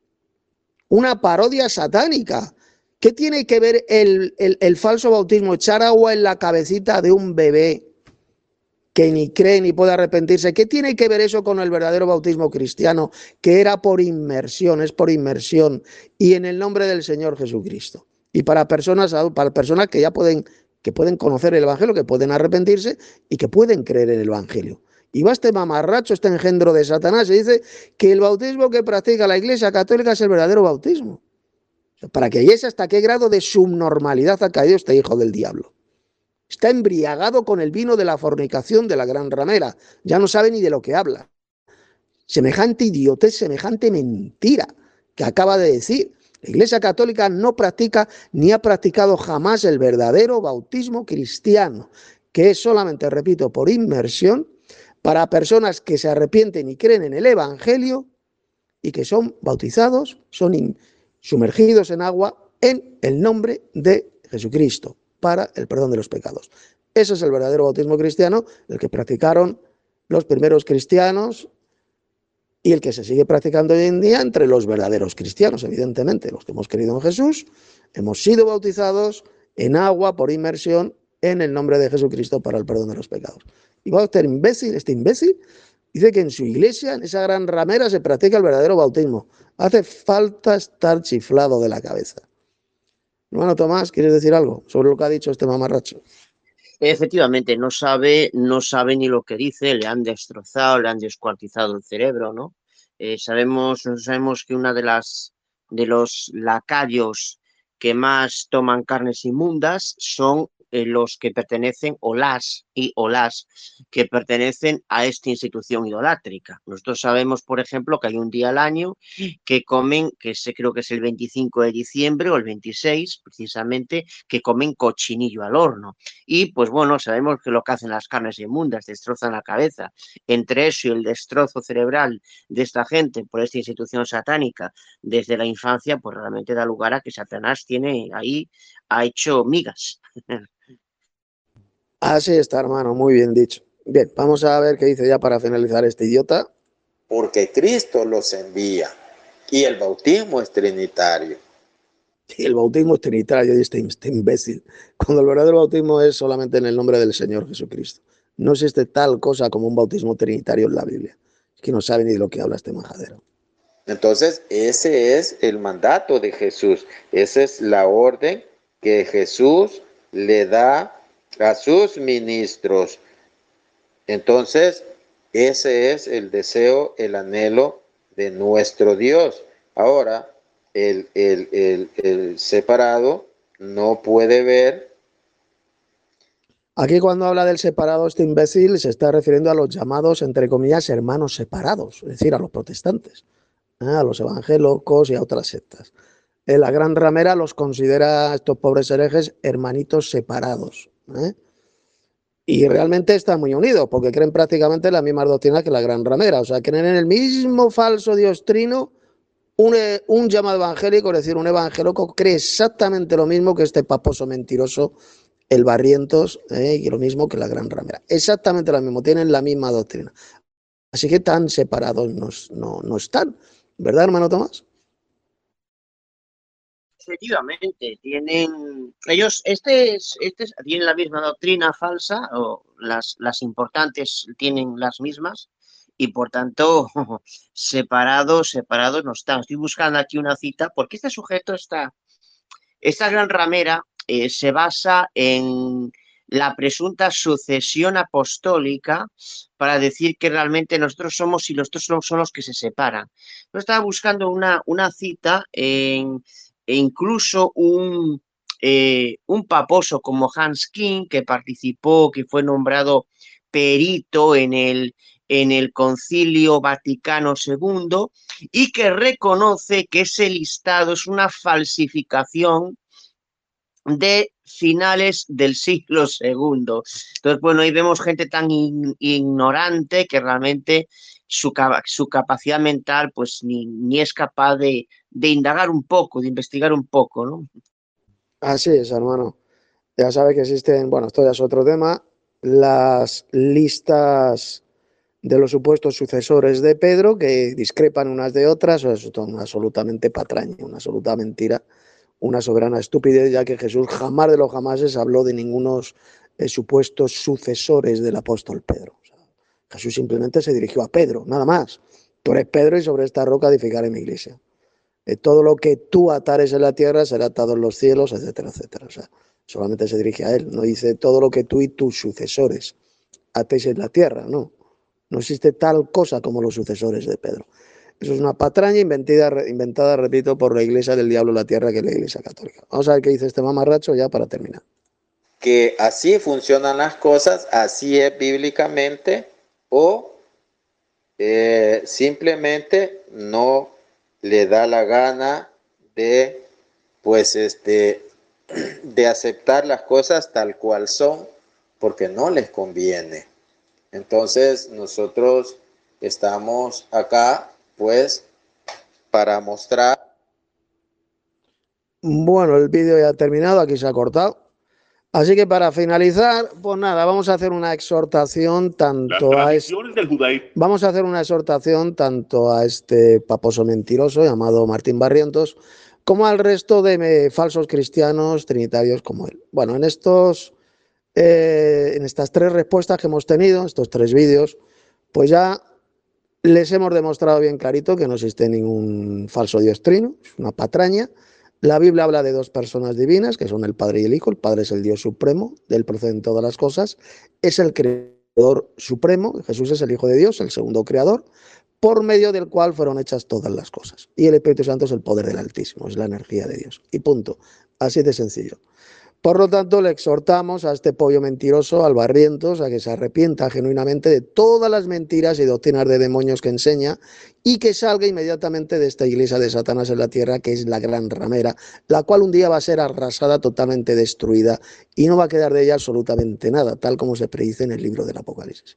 Una parodia satánica. ¿Qué tiene que ver el falso bautismo? Echar agua en la cabecita de un bebé que ni cree ni puede arrepentirse. ¿Qué tiene que ver eso con el verdadero bautismo cristiano? Que era por inmersión, es por inmersión y en el nombre del Señor Jesucristo. Y para personas que ya pueden conocer el Evangelio, que pueden arrepentirse y que pueden creer en el Evangelio. Y va este mamarracho, este engendro de Satanás, y dice que el bautismo que practica la Iglesia Católica es el verdadero bautismo. Para que veáis hasta qué grado de subnormalidad ha caído este hijo del diablo. Está embriagado con el vino de la fornicación de la gran ramera. Ya no sabe ni de lo que habla. Semejante idiotez, semejante mentira que acaba de decir. La Iglesia Católica no practica ni ha practicado jamás el verdadero bautismo cristiano, que es solamente, repito, por inmersión para personas que se arrepienten y creen en el Evangelio y que son bautizados, son sumergidos en agua en el nombre de Jesucristo para el perdón de los pecados. Ese es el verdadero bautismo cristiano, el que practicaron los primeros cristianos y el que se sigue practicando hoy en día entre los verdaderos cristianos, evidentemente. Los que hemos creído en Jesús, hemos sido bautizados en agua por inmersión en el nombre de Jesucristo para el perdón de los pecados. Y va este imbécil dice que en su iglesia, en esa gran ramera, se practica el verdadero bautismo. Hace falta estar chiflado de la cabeza. Hermano Tomás, ¿quieres decir algo sobre lo que ha dicho este mamarracho? Efectivamente, no sabe ni lo que dice, le han destrozado, le han descuartizado el cerebro, ¿no? Sabemos que una de los lacayos que más toman carnes inmundas son los que pertenecen, o las que pertenecen a esta institución idolátrica. Nosotros sabemos, por ejemplo, que hay un día al año que comen, creo que es el 25 de diciembre o el 26, precisamente, que comen cochinillo al horno. Y pues bueno, sabemos que lo que hacen las carnes inmundas, destrozan la cabeza. Entre eso y el destrozo cerebral de esta gente por esta institución satánica desde la infancia, pues realmente da lugar a que Satanás ha hecho migas. Así está, hermano, muy bien dicho. Bien, vamos a ver qué dice ya para finalizar este idiota. Porque Cristo los envía y el bautismo es trinitario. Y el bautismo es trinitario y este imbécil. Cuando el verdadero bautismo es solamente en el nombre del Señor Jesucristo. No existe tal cosa como un bautismo trinitario en la Biblia. Es que no sabe ni de lo que habla este majadero. Entonces, ese es el mandato de Jesús. Esa es la orden que Jesús le da a sus ministros. Entonces, ese es el deseo, el anhelo de nuestro Dios. Ahora, el separado no puede ver. Aquí cuando habla del separado, este imbécil se está refiriendo a los llamados, entre comillas, hermanos separados, es decir, a los protestantes, a los evangélicos y a otras sectas. La Gran Ramera los considera, estos pobres herejes, hermanitos separados. Y realmente están muy unidos, porque creen prácticamente las mismas doctrinas que la Gran Ramera. O sea, creen en el mismo falso Dios trino. Un llamado evangélico, es decir, un evangélico, cree exactamente lo mismo que este paposo mentiroso, el Barrientos, y lo mismo que la Gran Ramera. Exactamente lo mismo, tienen la misma doctrina. Así que tan separados no están. ¿Verdad, hermano Tomás? Efectivamente, tienen la misma doctrina falsa, o las importantes tienen las mismas, y por tanto, separados no están. Estoy buscando aquí una cita, porque este sujeto esta Gran Ramera se basa en la presunta sucesión apostólica para decir que realmente nosotros somos y los otros son los que se separan. Yo estaba buscando una cita e incluso un paposo como Hans King, que participó, que fue nombrado perito en el Concilio Vaticano II, y que reconoce que ese listado es una falsificación de finales del siglo II. Entonces, bueno, ahí vemos gente tan ignorante que realmente su capacidad mental pues ni es capaz de indagar un poco, de investigar un poco, ¿no? Así es, hermano. Ya sabe que existen, bueno, esto ya es otro tema, las listas de los supuestos sucesores de Pedro que discrepan unas de otras. Eso es una absolutamente patraña, una absoluta mentira, una soberana estupidez, ya que Jesús jamás de los jamases habló de ningunos supuestos sucesores del apóstol Pedro. O sea, Jesús simplemente se dirigió a Pedro, nada más. Tú eres Pedro y sobre esta roca edificaré mi iglesia. Todo lo que tú atares en la tierra será atado en los cielos, etcétera, etcétera. O sea, solamente se dirige a él, no dice todo lo que tú y tus sucesores atéis en la tierra, no. No existe tal cosa como los sucesores de Pedro. Eso es una patraña inventada, repito, por la iglesia del diablo en la tierra, que es la iglesia católica. Vamos a ver qué dice este mamarracho ya para terminar. Que así funcionan las cosas, así es bíblicamente, o simplemente no le da la gana de, pues, de aceptar las cosas tal cual son, porque no les conviene. Entonces nosotros estamos acá, pues, para mostrar. Bueno, el vídeo ya ha terminado, aquí se ha cortado. Así que para finalizar, pues nada, vamos a hacer una exhortación tanto vamos a hacer una exhortación tanto a este paposo mentiroso llamado Martín Barrientos, como al resto de falsos cristianos trinitarios como él. Bueno, en estas tres respuestas que hemos tenido, estos tres vídeos, pues ya les hemos demostrado bien clarito que no existe ningún falso dios trino, es una patraña. La Biblia habla de dos personas divinas, que son el Padre y el Hijo. El Padre es el Dios supremo, de él proceden todas las cosas. Es el creador supremo, Jesús es el Hijo de Dios, el segundo creador, por medio del cual fueron hechas todas las cosas. Y el Espíritu Santo es el poder del Altísimo, es la energía de Dios. Y punto. Así de sencillo. Por lo tanto, le exhortamos a este pollo mentiroso, al Barrientos, a que se arrepienta genuinamente de todas las mentiras y doctrinas de demonios que enseña y que salga inmediatamente de esta iglesia de Satanás en la tierra, que es la gran ramera, la cual un día va a ser arrasada, totalmente destruida, y no va a quedar de ella absolutamente nada, tal como se predice en el libro del Apocalipsis.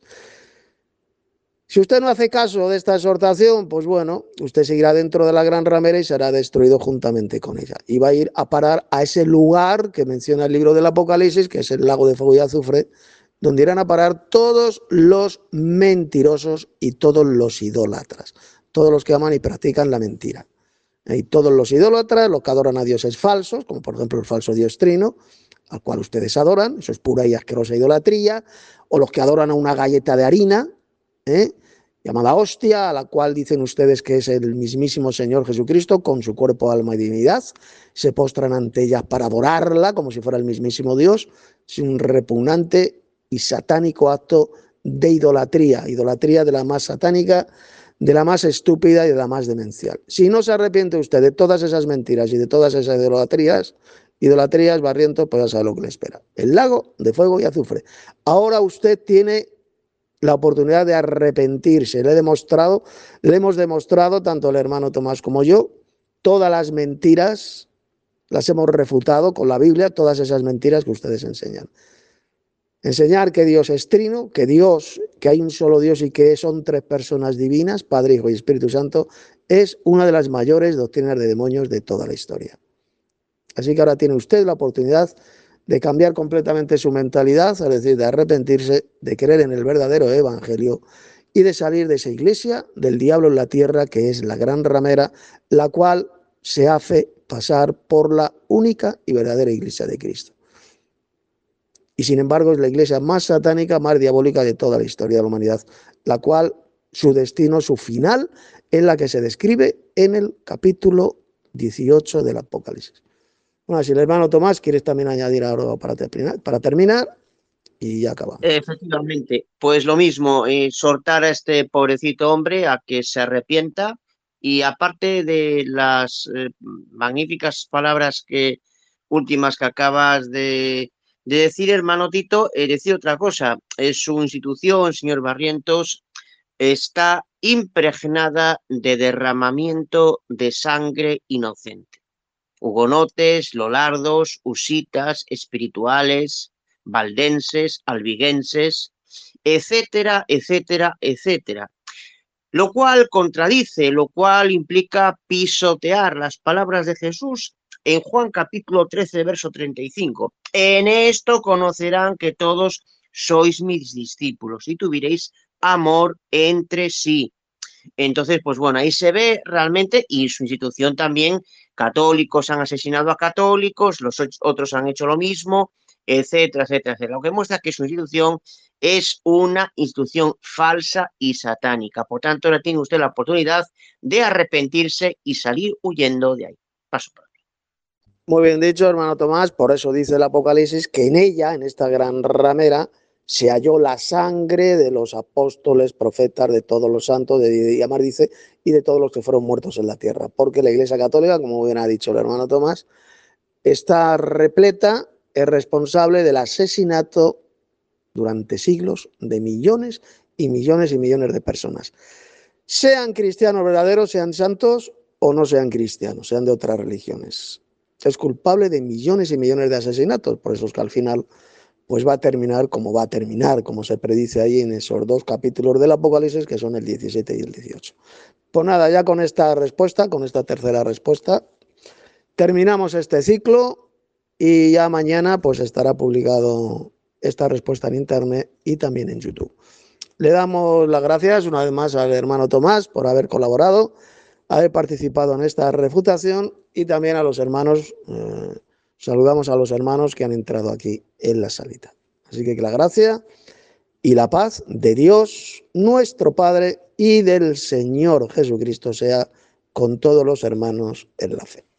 Si usted no hace caso de esta exhortación, pues bueno, usted seguirá dentro de la gran ramera y será destruido juntamente con ella. Y va a ir a parar a ese lugar que menciona el libro del Apocalipsis, que es el lago de fuego y azufre, donde irán a parar todos los mentirosos y todos los idólatras, todos los que aman y practican la mentira. Y todos los idólatras, los que adoran a dioses falsos, como por ejemplo el falso dios Trino, al cual ustedes adoran, eso es pura y asquerosa idolatría, o los que adoran a una galleta de harina, llamada hostia, a la cual dicen ustedes que es el mismísimo Señor Jesucristo con su cuerpo, alma y divinidad, se postran ante ella para adorarla como si fuera el mismísimo Dios. Es un repugnante y satánico acto de idolatría, idolatría de la más satánica, de la más estúpida y de la más demencial. Si no se arrepiente usted de todas esas mentiras y de todas esas idolatrías, Barrientos, pues ya sabe lo que le espera. El lago de fuego y azufre. Ahora usted tiene la oportunidad de arrepentirse. Le hemos demostrado, tanto el hermano Tomás como yo, todas las mentiras, las hemos refutado con la Biblia, todas esas mentiras que ustedes enseñan. Enseñar que Dios es trino, que hay un solo Dios y que son tres personas divinas, Padre, Hijo y Espíritu Santo, es una de las mayores doctrinas de demonios de toda la historia. Así que ahora tiene usted la oportunidad de cambiar completamente su mentalidad, es decir, de arrepentirse, de creer en el verdadero evangelio y de salir de esa iglesia del diablo en la tierra, que es la gran ramera, la cual se hace pasar por la única y verdadera iglesia de Cristo. Y sin embargo es la iglesia más satánica, más diabólica de toda la historia de la humanidad, la cual su destino, su final, es la que se describe en el capítulo 18 del Apocalipsis. Bueno, si el hermano Tomás quieres también añadir algo para terminar y ya acabamos. Efectivamente, pues lo mismo, exhortar a este pobrecito hombre a que se arrepienta y aparte de las magníficas palabras últimas que acabas de decir, hermano Tito, decir otra cosa. Su institución, señor Barrientos, está impregnada de derramamiento de sangre inocente. Hugonotes, lolardos, husitas, espirituales, valdenses, albiguenses, etcétera, etcétera, etcétera. Lo cual contradice, lo cual implica pisotear las palabras de Jesús en Juan capítulo 13, verso 35. En esto conocerán que todos sois mis discípulos y tuviréis amor entre sí. Entonces, pues bueno, ahí se ve realmente, y su institución también, católicos han asesinado a católicos, los otros han hecho lo mismo, etcétera, etcétera, etcétera. Lo que muestra que su institución es una institución falsa y satánica. Por tanto, ahora tiene usted la oportunidad de arrepentirse y salir huyendo de ahí. Paso por ahí. Muy bien dicho, hermano Tomás, por eso dice el Apocalipsis que en ella, en esta gran ramera, se halló la sangre de los apóstoles, profetas, de todos los santos, dice, y de todos los que fueron muertos en la tierra. Porque la Iglesia Católica, como bien ha dicho el hermano Tomás, está repleta, es responsable del asesinato durante siglos de millones y millones y millones de personas. Sean cristianos verdaderos, sean santos o no sean cristianos, sean de otras religiones. Es culpable de millones y millones de asesinatos, por eso es que al final pues va a terminar, como se predice ahí en esos dos capítulos del Apocalipsis, que son el 17 y el 18. Pues nada, ya con esta respuesta, con esta tercera respuesta, terminamos este ciclo y ya mañana pues estará publicado esta respuesta en internet y también en YouTube. Le damos las gracias una vez más al hermano Tomás por haber colaborado, haber participado en esta refutación y también a los hermanos, saludamos a los hermanos que han entrado aquí en la salita. Así que la gracia y la paz de Dios, nuestro Padre, y del Señor Jesucristo sea con todos los hermanos en la fe.